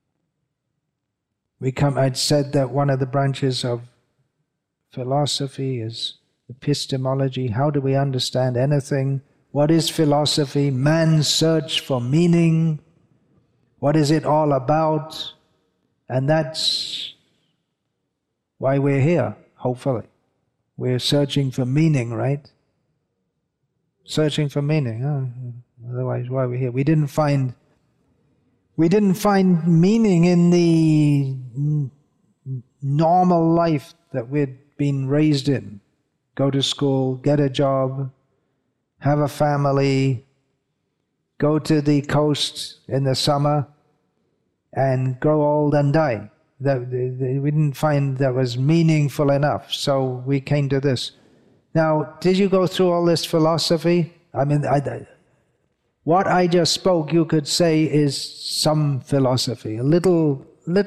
Speaker 1: said that one of the branches of philosophy is epistemology. How do we understand anything? What is philosophy? Man's search for meaning. What is it all about? And that's why we're here, hopefully. We're searching for meaning, right? Searching for meaning. Oh, otherwise, why we're here? We didn't find meaning in the normal life that we'd been raised in. Go to school, get a job, have a family, go to the coast in the summer, and grow old and die. We didn't find that was meaningful enough, so we came to this. Now, did you go through all this philosophy? I mean, what I just spoke, you could say, is some philosophy, a little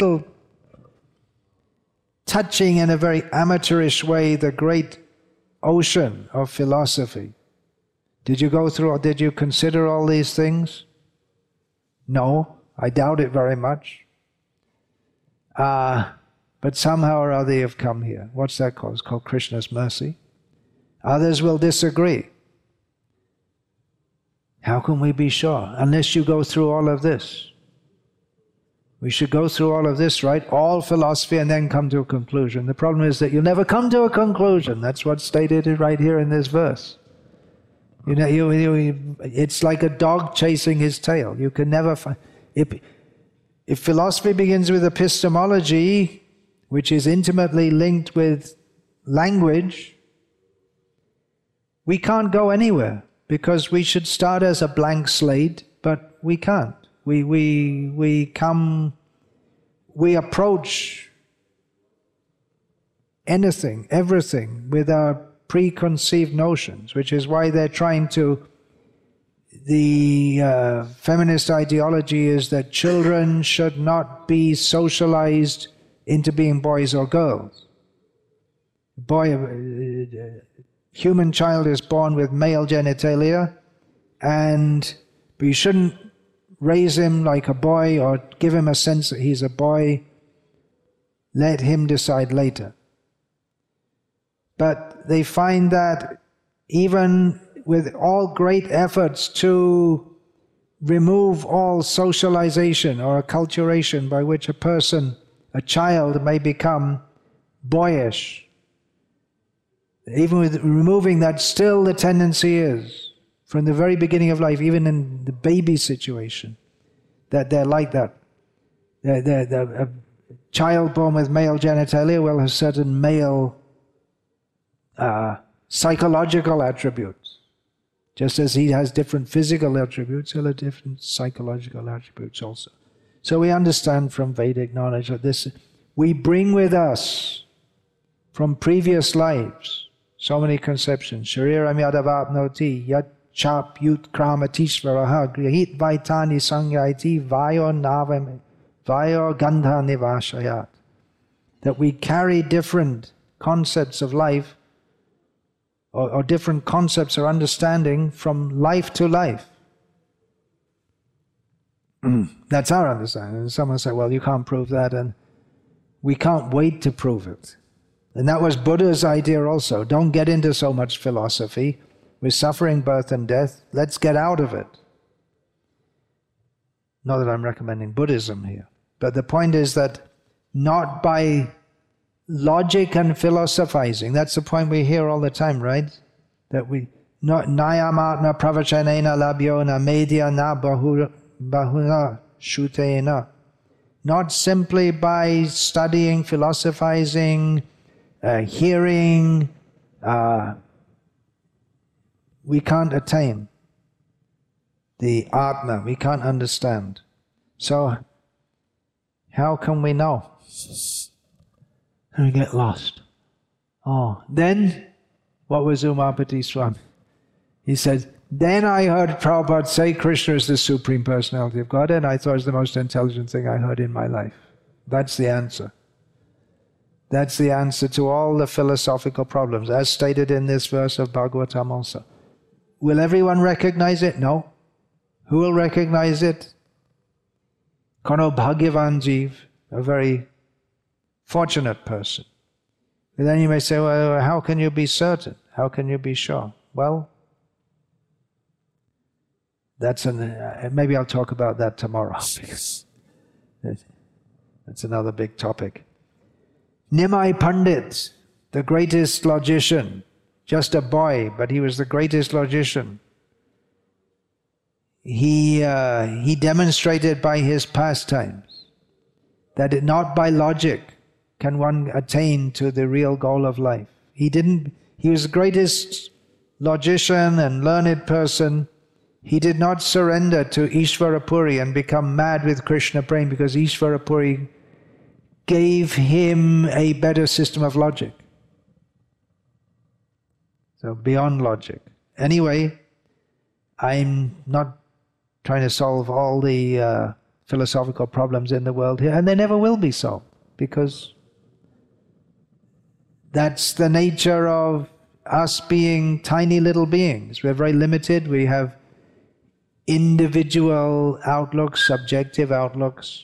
Speaker 1: touching in a very amateurish way the great ocean of philosophy. Did you go through, or did you consider all these things? No, I doubt it very much. But somehow or other you've come here. What's that called? It's called Krishna's mercy. Others will disagree. How can we be sure? Unless you go through all of this. We should go through all of this, right? All philosophy, and then come to a conclusion. The problem is that you'll never come to a conclusion. That's what's stated right here in this verse. You know, it's like a dog chasing his tail. You can never find... If philosophy begins with epistemology, which is intimately linked with language, we can't go anywhere, because we should start as a blank slate, but we can't. We approach anything, everything, with our preconceived notions, which is why they're trying to... The feminist ideology is that children should not be socialized into being boys or girls. Human child is born with male genitalia, but you shouldn't raise him like a boy or give him a sense that he's a boy. Let him decide later. But they find that even with all great efforts to remove all socialization or acculturation by which a person, a child, may become boyish, even with removing that, still the tendency is, from the very beginning of life, even in the baby situation, that they're like that. A child born with male genitalia will have certain male psychological attributes. Just as he has different physical attributes, he'll have different psychological attributes also. So we understand from Vedic knowledge that this, we bring with us from previous lives so many conceptions. Shariram yadavapnoti yat chap yut kramatisvaraha grihit vaitani sangyati vayo navam vayo gandha nivashayat. That we carry different concepts of life or different concepts or understanding from life to life. That's our understanding. And someone said, well, you can't prove that, and we can't wait to prove it. And that was Buddha's idea also. Don't get into so much philosophy. We're suffering birth and death. Let's get out of it. Not that I'm recommending Buddhism here. But the point is that not by logic and philosophizing. That's the point we hear all the time, right? That we not nayamatma pravachanena labhyo na medya na bahuna shutena. Not simply by studying, philosophizing, hearing, we can't attain the Atma, we can't understand. So, how can we know? And we get lost. Oh, then, what was Umapati Swami? He said, then I heard Prabhupada say Krishna is the Supreme Personality of God, and I thought it was the most intelligent thing I heard in my life. That's the answer. That's the answer to all the philosophical problems, as stated in this verse of Bhagavatam also. Will everyone recognize it? No. Who will recognize it? Kono Bhagyavan Jeev, a very fortunate person. And then you may say, well, how can you be certain? How can you be sure? Well, maybe I'll talk about that tomorrow, because that's another big topic. Nimai Pandit, the greatest logician, just a boy, but he was the greatest logician. He demonstrated by his pastimes that not by logic can one attain to the real goal of life. He was the greatest logician and learned person. He did not surrender to Ishvarapuri and become mad with Krishna praying, because Ishvarapuri gave him a better system of logic. So beyond logic. Anyway, I'm not trying to solve all the philosophical problems in the world here, and they never will be solved, because that's the nature of us being tiny little beings. We're very limited. We have individual outlooks, subjective outlooks.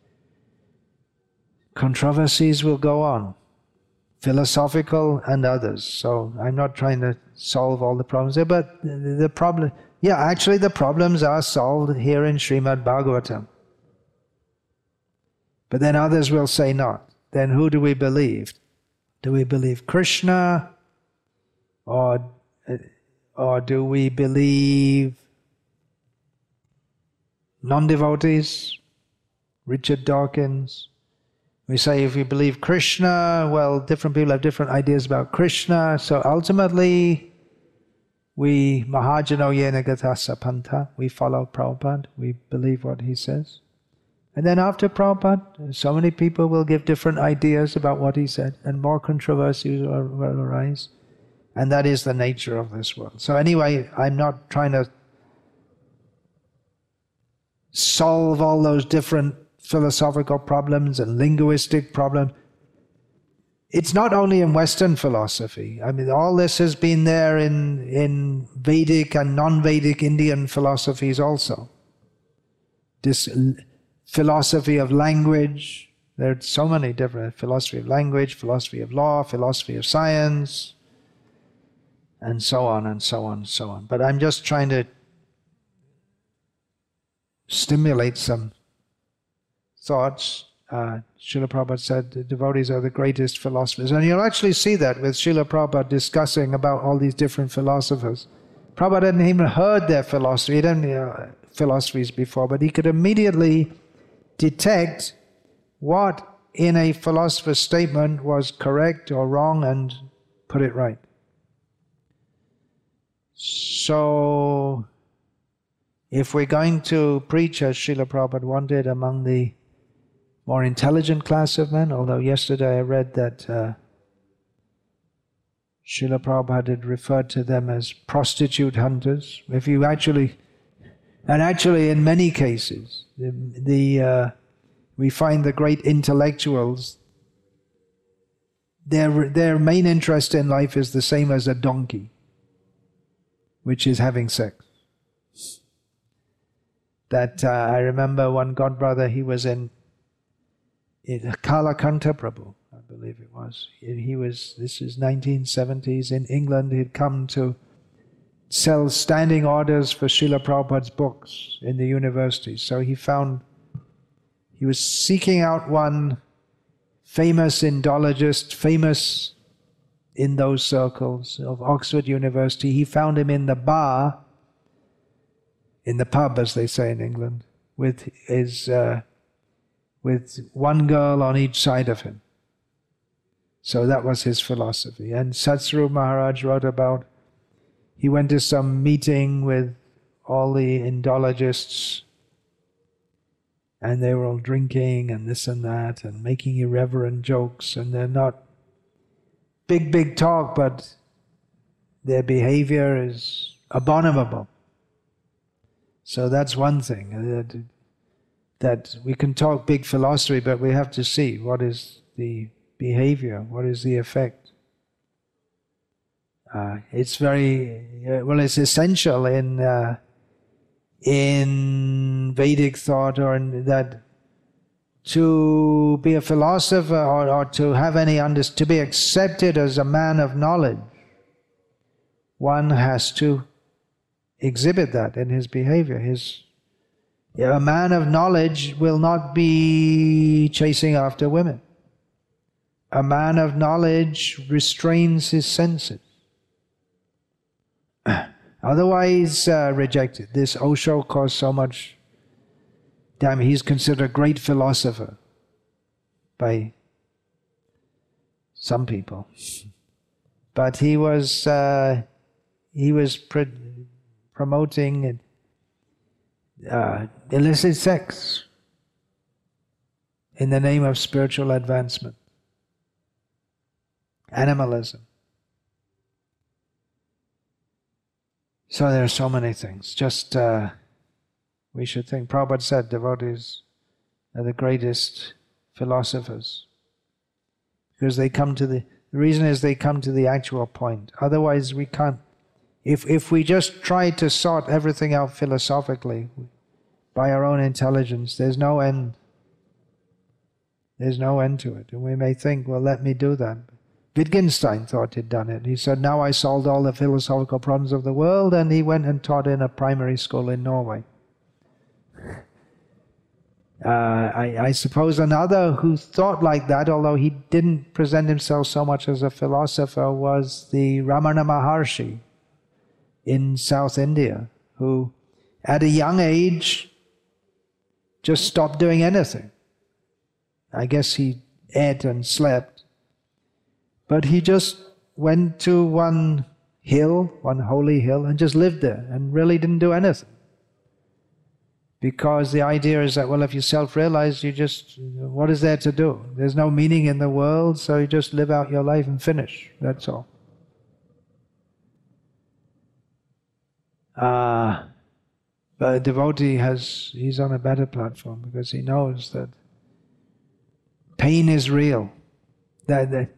Speaker 1: Controversies will go on, philosophical and others. So I'm not trying to solve all the problems there, but the problem, actually the problems are solved here in Srimad Bhagavatam. But then others will say not. Then who do we believe? Do we believe Krishna, or do we believe non-devotees? Richard Dawkins. We say if we believe Krishna, well, different people have different ideas about Krishna. So ultimately, we Mahajano Yena Gatasa Panta, we follow Prabhupada, we believe what he says. And then after Prabhupada, so many people will give different ideas about what he said, and more controversies will arise. And that is the nature of this world. So anyway, I'm not trying to solve all those different philosophical problems and linguistic problems. It's not only in Western philosophy. I mean, all this has been there in Vedic and non-Vedic Indian philosophies also. this philosophy of language. There are so many different philosophy of language, philosophy of law, philosophy of science, and so on and so on and so on. But I'm just trying to stimulate some thoughts. Srila Prabhupada said the devotees are the greatest philosophers. And you'll actually see that with Srila Prabhupada discussing about all these different philosophers. Prabhupada hadn't even heard their philosophy, he hadn't philosophies before, but he could immediately detect what in a philosopher's statement was correct or wrong and put it right. So, if we're going to preach as Srila Prabhupada wanted among the more intelligent class of men, although yesterday I read that Srila Prabhupada had referred to them as prostitute hunters. If you actually, and actually in many cases, we find the great intellectuals, their main interest in life is the same as a donkey, which is having sex. That I remember one godbrother, he was in Kalakanta Prabhu, I believe it was. This is 1970s in England. He'd come to sell standing orders for Srila Prabhupada's books in the universities. So he was seeking out one famous Indologist, famous in those circles of Oxford University. He found him in the bar, in the pub as they say in England, with one girl on each side of him. So that was his philosophy. And Satsvarup Maharaj wrote about, he went to some meeting with all the Indologists, and they were all drinking and this and that and making irreverent jokes, and they're not big talk, but their behavior is abominable. So that's one thing, that we can talk big philosophy, but we have to see what is the behavior, what is the effect. It's it's essential in Vedic thought, or in that to be a philosopher or to have to be accepted as a man of knowledge, one has to exhibit that in his behavior. A man of knowledge will not be chasing after women. A man of knowledge restrains his senses. Otherwise rejected. This Osho caused so much. He's considered a great philosopher by some people, but he was promoting illicit sex in the name of spiritual advancement, animalism. So there are so many things. Just we should think. Prabhupada said devotees are the greatest philosophers because they come to the reason is they come to the actual point. Otherwise we can't. If we just try to sort everything out philosophically by our own intelligence, there's no end. There's no end to it. And we may think, well, let me do that. Wittgenstein thought he'd done it. He said, now I solved all the philosophical problems of the world, and he went and taught in a primary school in Norway. I suppose another who thought like that, although he didn't present himself so much as a philosopher, was the Ramana Maharshi in South India, who at a young age just stopped doing anything. I guess he ate and slept. But he just went to one holy hill, and just lived there and really didn't do anything. Because the idea is that, well, if you self-realize, what is there to do? There's no meaning in the world, so you just live out your life and finish. That's all. But a devotee he's on a better platform because he knows that pain is real. That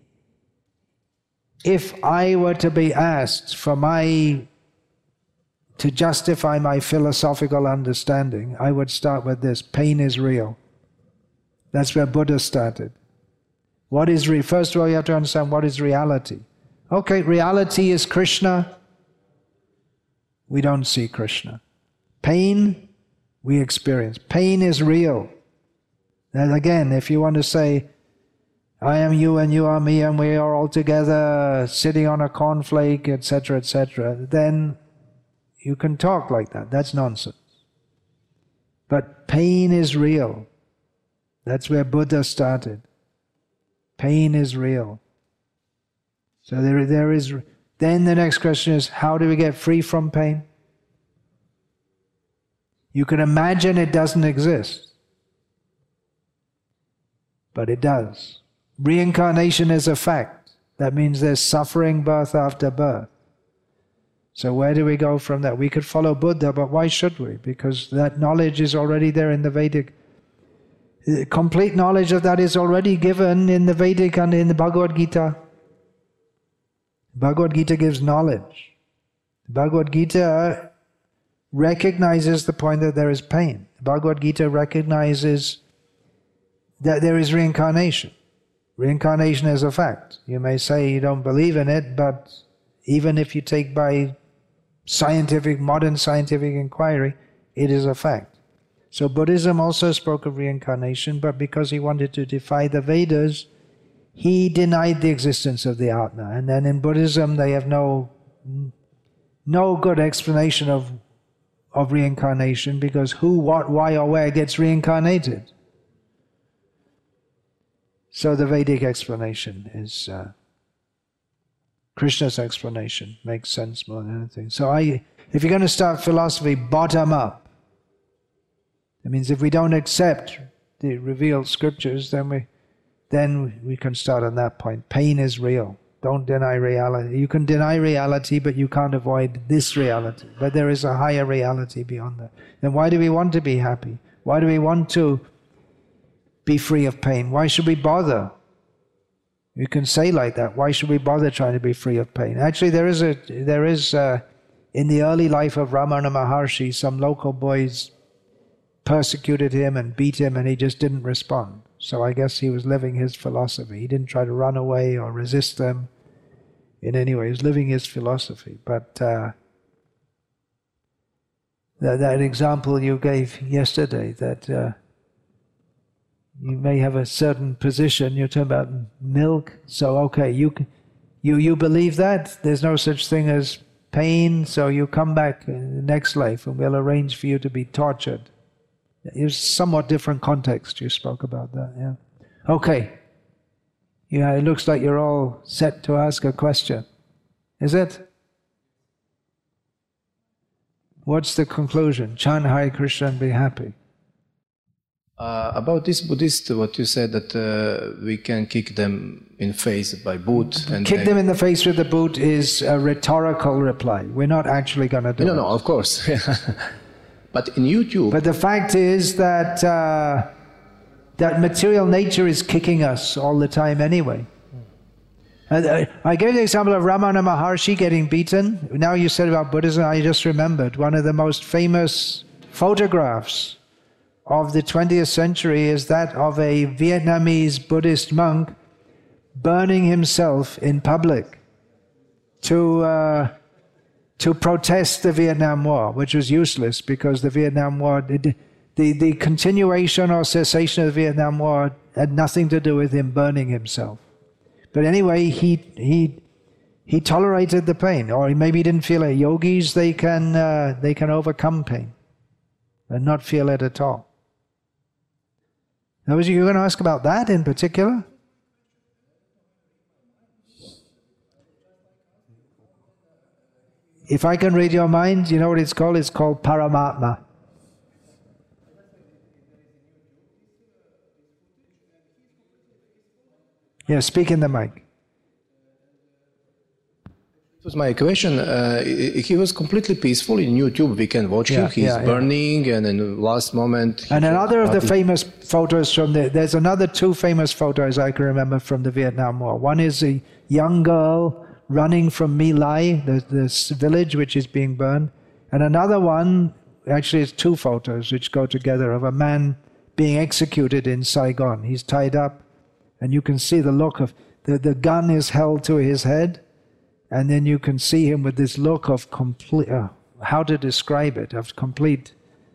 Speaker 1: if I were to be asked for my to justify my philosophical understanding, I would start with this: pain is real. That's where Buddha started. What is real? First of all, you have to understand what is reality. Okay, reality is Krishna. We don't see Krishna. Pain, we experience. Pain is real. And again, if you want to say, I am you and you are me and we are all together sitting on a cornflake, etc., then you can talk like that. That's nonsense. But pain is real. That's where Buddha started. Pain is real. So there is. Then the next question is, how do we get free from pain? You can imagine it doesn't exist, but it does. Reincarnation is a fact. That means there's suffering birth after birth. So where do we go from that? We could follow Buddha, but why should we? Because that knowledge is already there in the Vedic. Complete knowledge of that is already given in the Vedic and in the Bhagavad Gita. Bhagavad Gita gives knowledge. Bhagavad Gita recognizes the point that there is pain. Bhagavad Gita recognizes that there is reincarnation. Reincarnation is a fact. You may say you don't believe in it, but even if you take by modern scientific inquiry, it is a fact. So Buddhism also spoke of reincarnation, but because he wanted to defy the Vedas, he denied the existence of the Atma. And then in Buddhism, they have no good explanation of reincarnation, because who, what, why, or where gets reincarnated. So the Vedic explanation is Krishna's explanation makes sense more than anything. So if you're going to start philosophy bottom up, that means if we don't accept the revealed scriptures, then we can start on that point. Pain is real. Don't deny reality. You can deny reality, but you can't avoid this reality. But there is a higher reality beyond that. Then why do we want to be happy? Why do we want to be free of pain? Why should we bother? You can say like that. Why should we bother trying to be free of pain? Actually, there is in the early life of Ramana Maharshi, some local boys persecuted him and beat him, and he just didn't respond. So I guess he was living his philosophy. He didn't try to run away or resist them in any way. He was living his philosophy. But that example you gave yesterday, that you may have a certain position, you're talking about milk, so okay, you believe that? There's no such thing as pain, so you come back in the next life and we'll arrange for you to be tortured. It was somewhat different context you spoke about that, yeah. Okay. Yeah, it looks like you're all set to ask a question. Is it? What's the conclusion? Chant Hare Krishna and be happy.
Speaker 2: About this Buddhist, what you said, that we can kick them in face by boot. And
Speaker 1: kick them in the face with the boot is a rhetorical reply. We're not actually going to do it.
Speaker 2: No, of course. But in YouTube...
Speaker 1: But the fact is that that material nature is kicking us all the time anyway. I gave the example of Ramana Maharshi getting beaten. Now you said about Buddhism, I just remembered one of the most famous photographs of the 20th century is that of a Vietnamese Buddhist monk burning himself in public to protest the Vietnam War, which was useless because the Vietnam War, the continuation or cessation of the Vietnam War had nothing to do with him burning himself. But anyway, he tolerated the pain, or maybe he didn't feel it. Yogis, they can overcome pain and not feel it at all. Now, you going to ask about that in particular? If I can read your mind, you know what it's called? It's called Paramatma. Yeah, speak in the mic.
Speaker 2: It was my question. He was completely peaceful in YouTube. We can watch him. He's burning, and in the last moment...
Speaker 1: And another of the famous photos from there's another two famous photos I can remember from the Vietnam War. One is a young girl running from My Lai, this village which is being burned, And another one, actually it's two photos which go together, of a man being executed in Saigon. He's tied up, and you can see the look of, the gun is held to his head, and then you can see him with this look of complete, how to describe it, of complete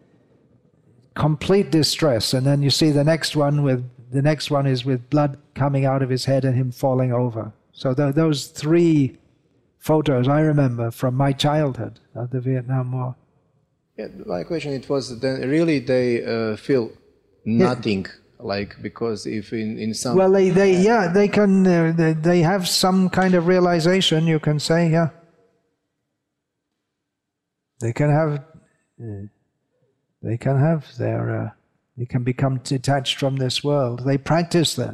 Speaker 1: distress. And then you see the next one is with blood coming out of his head and him falling over. So those three photos I remember from my childhood of the Vietnam War.
Speaker 2: Yeah, my question, it was then really they feel nothing, like, because if in some...
Speaker 1: Well, they can, they have some kind of realization, you can say, yeah. They can have their, they can become detached from this world. They practice that.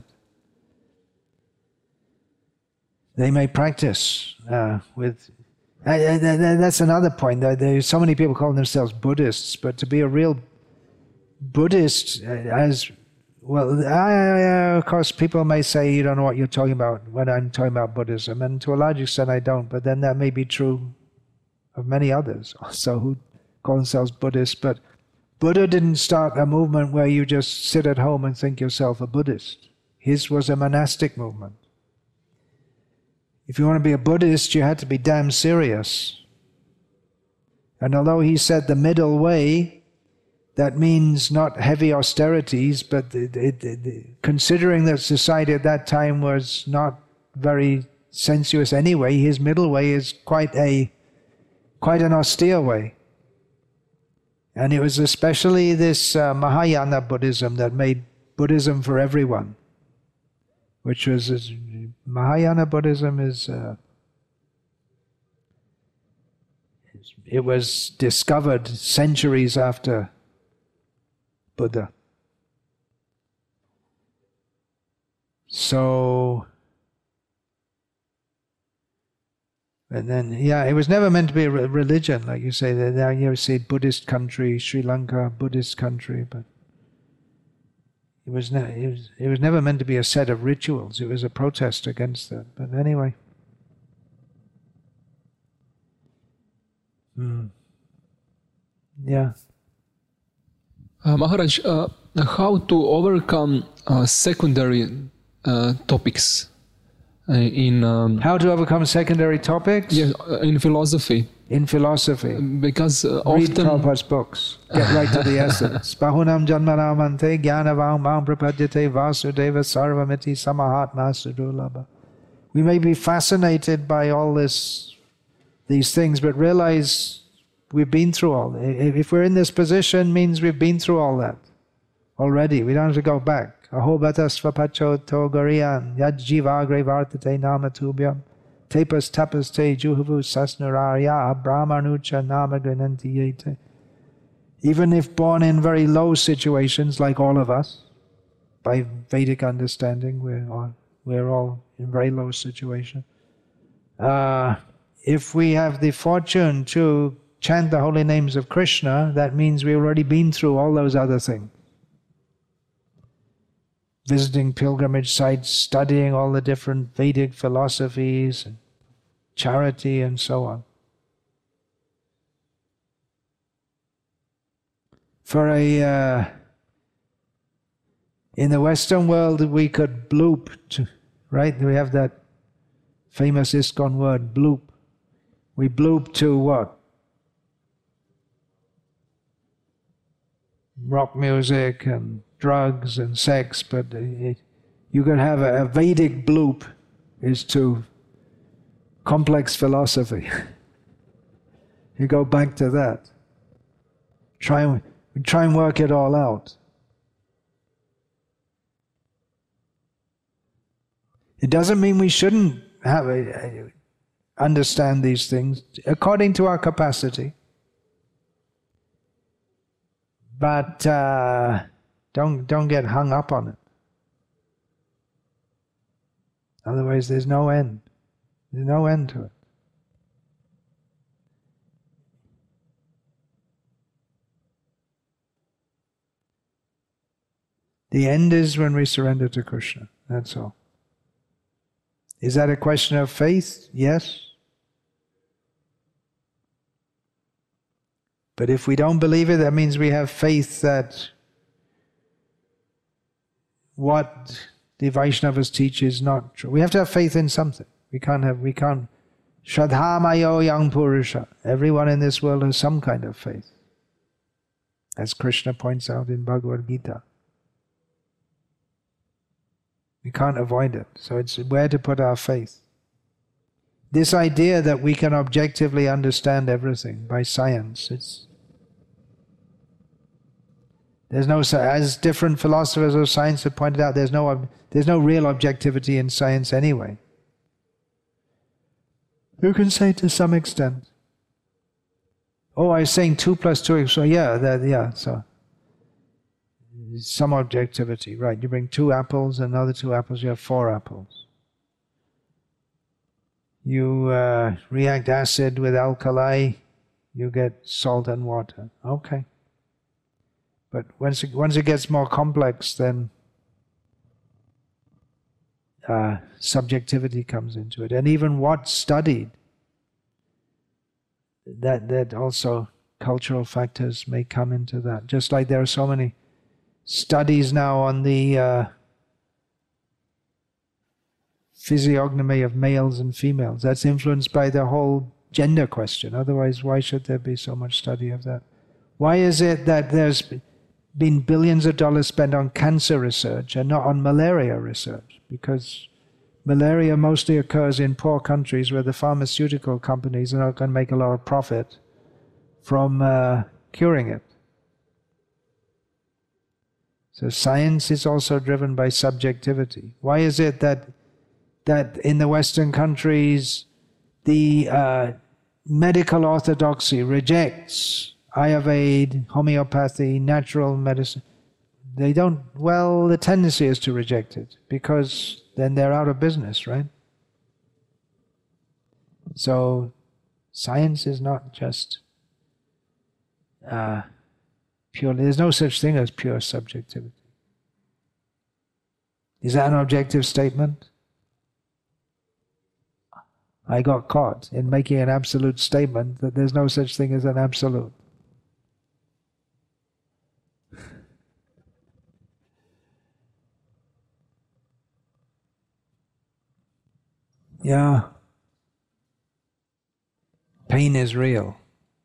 Speaker 1: They may practice with... that's another point. There's so many people calling themselves Buddhists, but to be a real Buddhist, as well, of course, people may say you don't know what you're talking about when I'm talking about Buddhism, and to a large extent I don't, but then that may be true of many others also who call themselves Buddhists. But Buddha didn't start a movement where you just sit at home and think yourself a Buddhist. His was a monastic movement. If you want to be a Buddhist, you had to be damn serious. And although he said the middle way, that means not heavy austerities, but considering that society at that time was not very sensuous anyway, his middle way is quite an austere way. And it was especially this Mahayana Buddhism that made Buddhism for everyone, which was... Mahayana Buddhism is... it was discovered centuries after Buddha. So... And then, yeah, it was never meant to be a religion, like you say. Now you see Buddhist country, Sri Lanka, Buddhist country, but it was never meant to be a set of rituals. It was a protest against that. But anyway. Yeah.
Speaker 3: Maharaj, how to overcome secondary topics?
Speaker 1: How to overcome secondary topics?
Speaker 3: Yeah, in philosophy.
Speaker 1: In philosophy.
Speaker 3: Because
Speaker 1: read
Speaker 3: often...
Speaker 1: Prabhupada's books. Get right to the essence. Bahunam janmanamante jnanavam mam prapadyate vasudeva sarvamiti samahatma sudulabha. We may be fascinated by all these things, but realize we've been through all. If we're in this position, means we've been through all that already. We don't have to go back. Aho batasvapacho to gariyan yad jivagre vartate namatubhyam tepas tapas te juhavu sasnurarya brahmanucha namagrananti yete. Even if born in very low situations, like all of us, by Vedic understanding, we're all in very low situation. If we have the fortune to chant the holy names of Krishna, that means we've already been through all those other things. Visiting pilgrimage sites, studying all the different Vedic philosophies, and charity and so on. In the Western world we could bloop, right? We have that famous ISKCON word, bloop. We bloop to what? Rock music and drugs and sex, but you could have a Vedic bloop is to complex philosophy. You go back to that. Try and work it all out. It doesn't mean we shouldn't understand these things according to our capacity. But don't get hung up on it. Otherwise there's no end. There's no end to it. The end is when we surrender to Krishna. That's all. Is that a question of faith? Yes. But if we don't believe it, that means we have faith that what the Vaishnavas teach is not true. We have to have faith in something. We can't Shraddhamayo yang purusha. Everyone in this world has some kind of faith, as Krishna points out in Bhagavad Gita. We can't avoid it. So it's where to put our faith. This idea that we can objectively understand everything by science, there's no, as different philosophers of science have pointed out, there's no real objectivity in science anyway. You can say to some extent, oh, I was saying 2 + 2, so so some objectivity, right? You bring 2 apples, another 2 apples, you have 4 apples. You react acid with alkali, you get salt and water. Okay. But once it gets more complex, then subjectivity comes into it. And even what's studied, that also cultural factors may come into that. Just like there are so many studies now on the physiognomy of males and females. That's influenced by the whole gender question. Otherwise, why should there be so much study of that? Why is it that there's been billions of dollars spent on cancer research and not on malaria research? Because malaria mostly occurs in poor countries where the pharmaceutical companies are not going to make a lot of profit from curing it. So science is also driven by subjectivity. Why is it that in the Western countries the medical orthodoxy rejects Ayurveda, homeopathy, natural medicine? They don't, well, the tendency is to reject it because then they're out of business, right? So science is not just pure, there's no such thing as pure subjectivity. Is that an objective statement? I got caught in making an absolute statement that there's no such thing as an absolute. Yeah. Pain is real.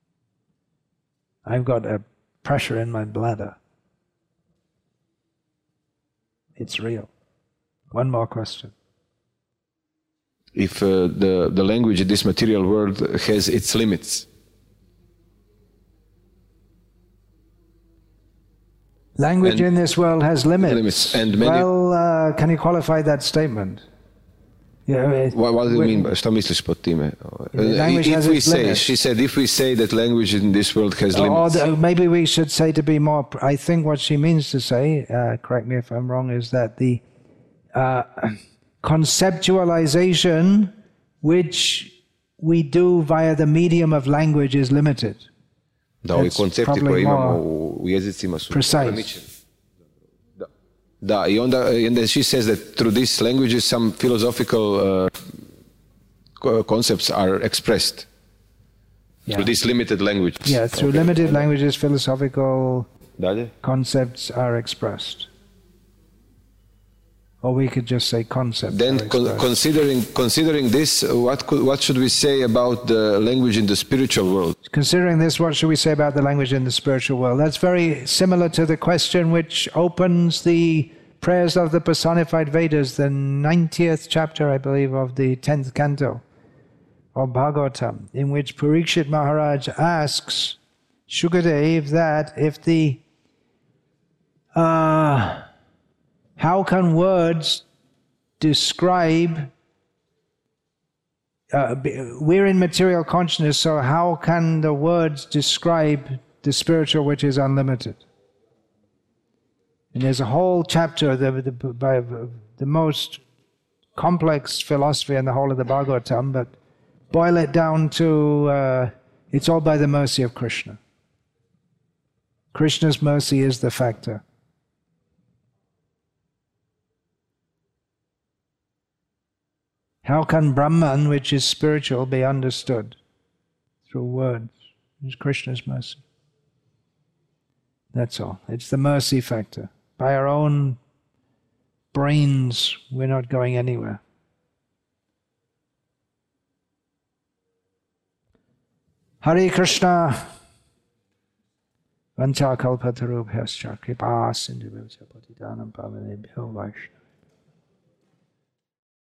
Speaker 1: I've got a pressure in my bladder. It's real. One more question.
Speaker 4: If the language in this material world has its limits.
Speaker 1: Language in this world has limits.
Speaker 4: And many,
Speaker 1: well, can you qualify that statement?
Speaker 4: Yeah, what do you mean? Šta misliš pod time? If we say, she said, if we say that language in this world has limits.
Speaker 1: Or maybe we should say, to be more, I think what she means to say, correct me if I'm wrong, is that the conceptualization which we do via the medium of language is limited.
Speaker 4: Da, ovi koncepti koje imamo u jezicima su ograničeni. Da, and then she says that through these languages some philosophical concepts are expressed. Yeah. Through these limited languages.
Speaker 1: Yeah, through limited languages philosophical concepts are expressed. Or we could just say concepts.
Speaker 4: Then considering this, what should we say about the language in the spiritual world?
Speaker 1: Considering this, what should we say about the language in the spiritual world? That's very similar to the question which opens the prayers of the personified Vedas, the 90th chapter, I believe, of the 10th canto of Bhagavatam, in which Parikshit Maharaj asks Shukadev that if the how can words describe, we're in material consciousness, so how can the words describe the spiritual which is unlimited? And there's a whole chapter, by the most complex philosophy in the whole of the Bhagavatam, but boil it down to, it's all by the mercy of Krishna. Krishna's mercy is the factor. How can Brahman, which is spiritual, be understood through words? It's Krishna's mercy. That's all. It's the mercy factor. By our own brains, we're not going anywhere. Hare Krishna. Vancha kalpatarubhyascha kripa sindhubhyascha patitanam pavanebhyo vaishnava.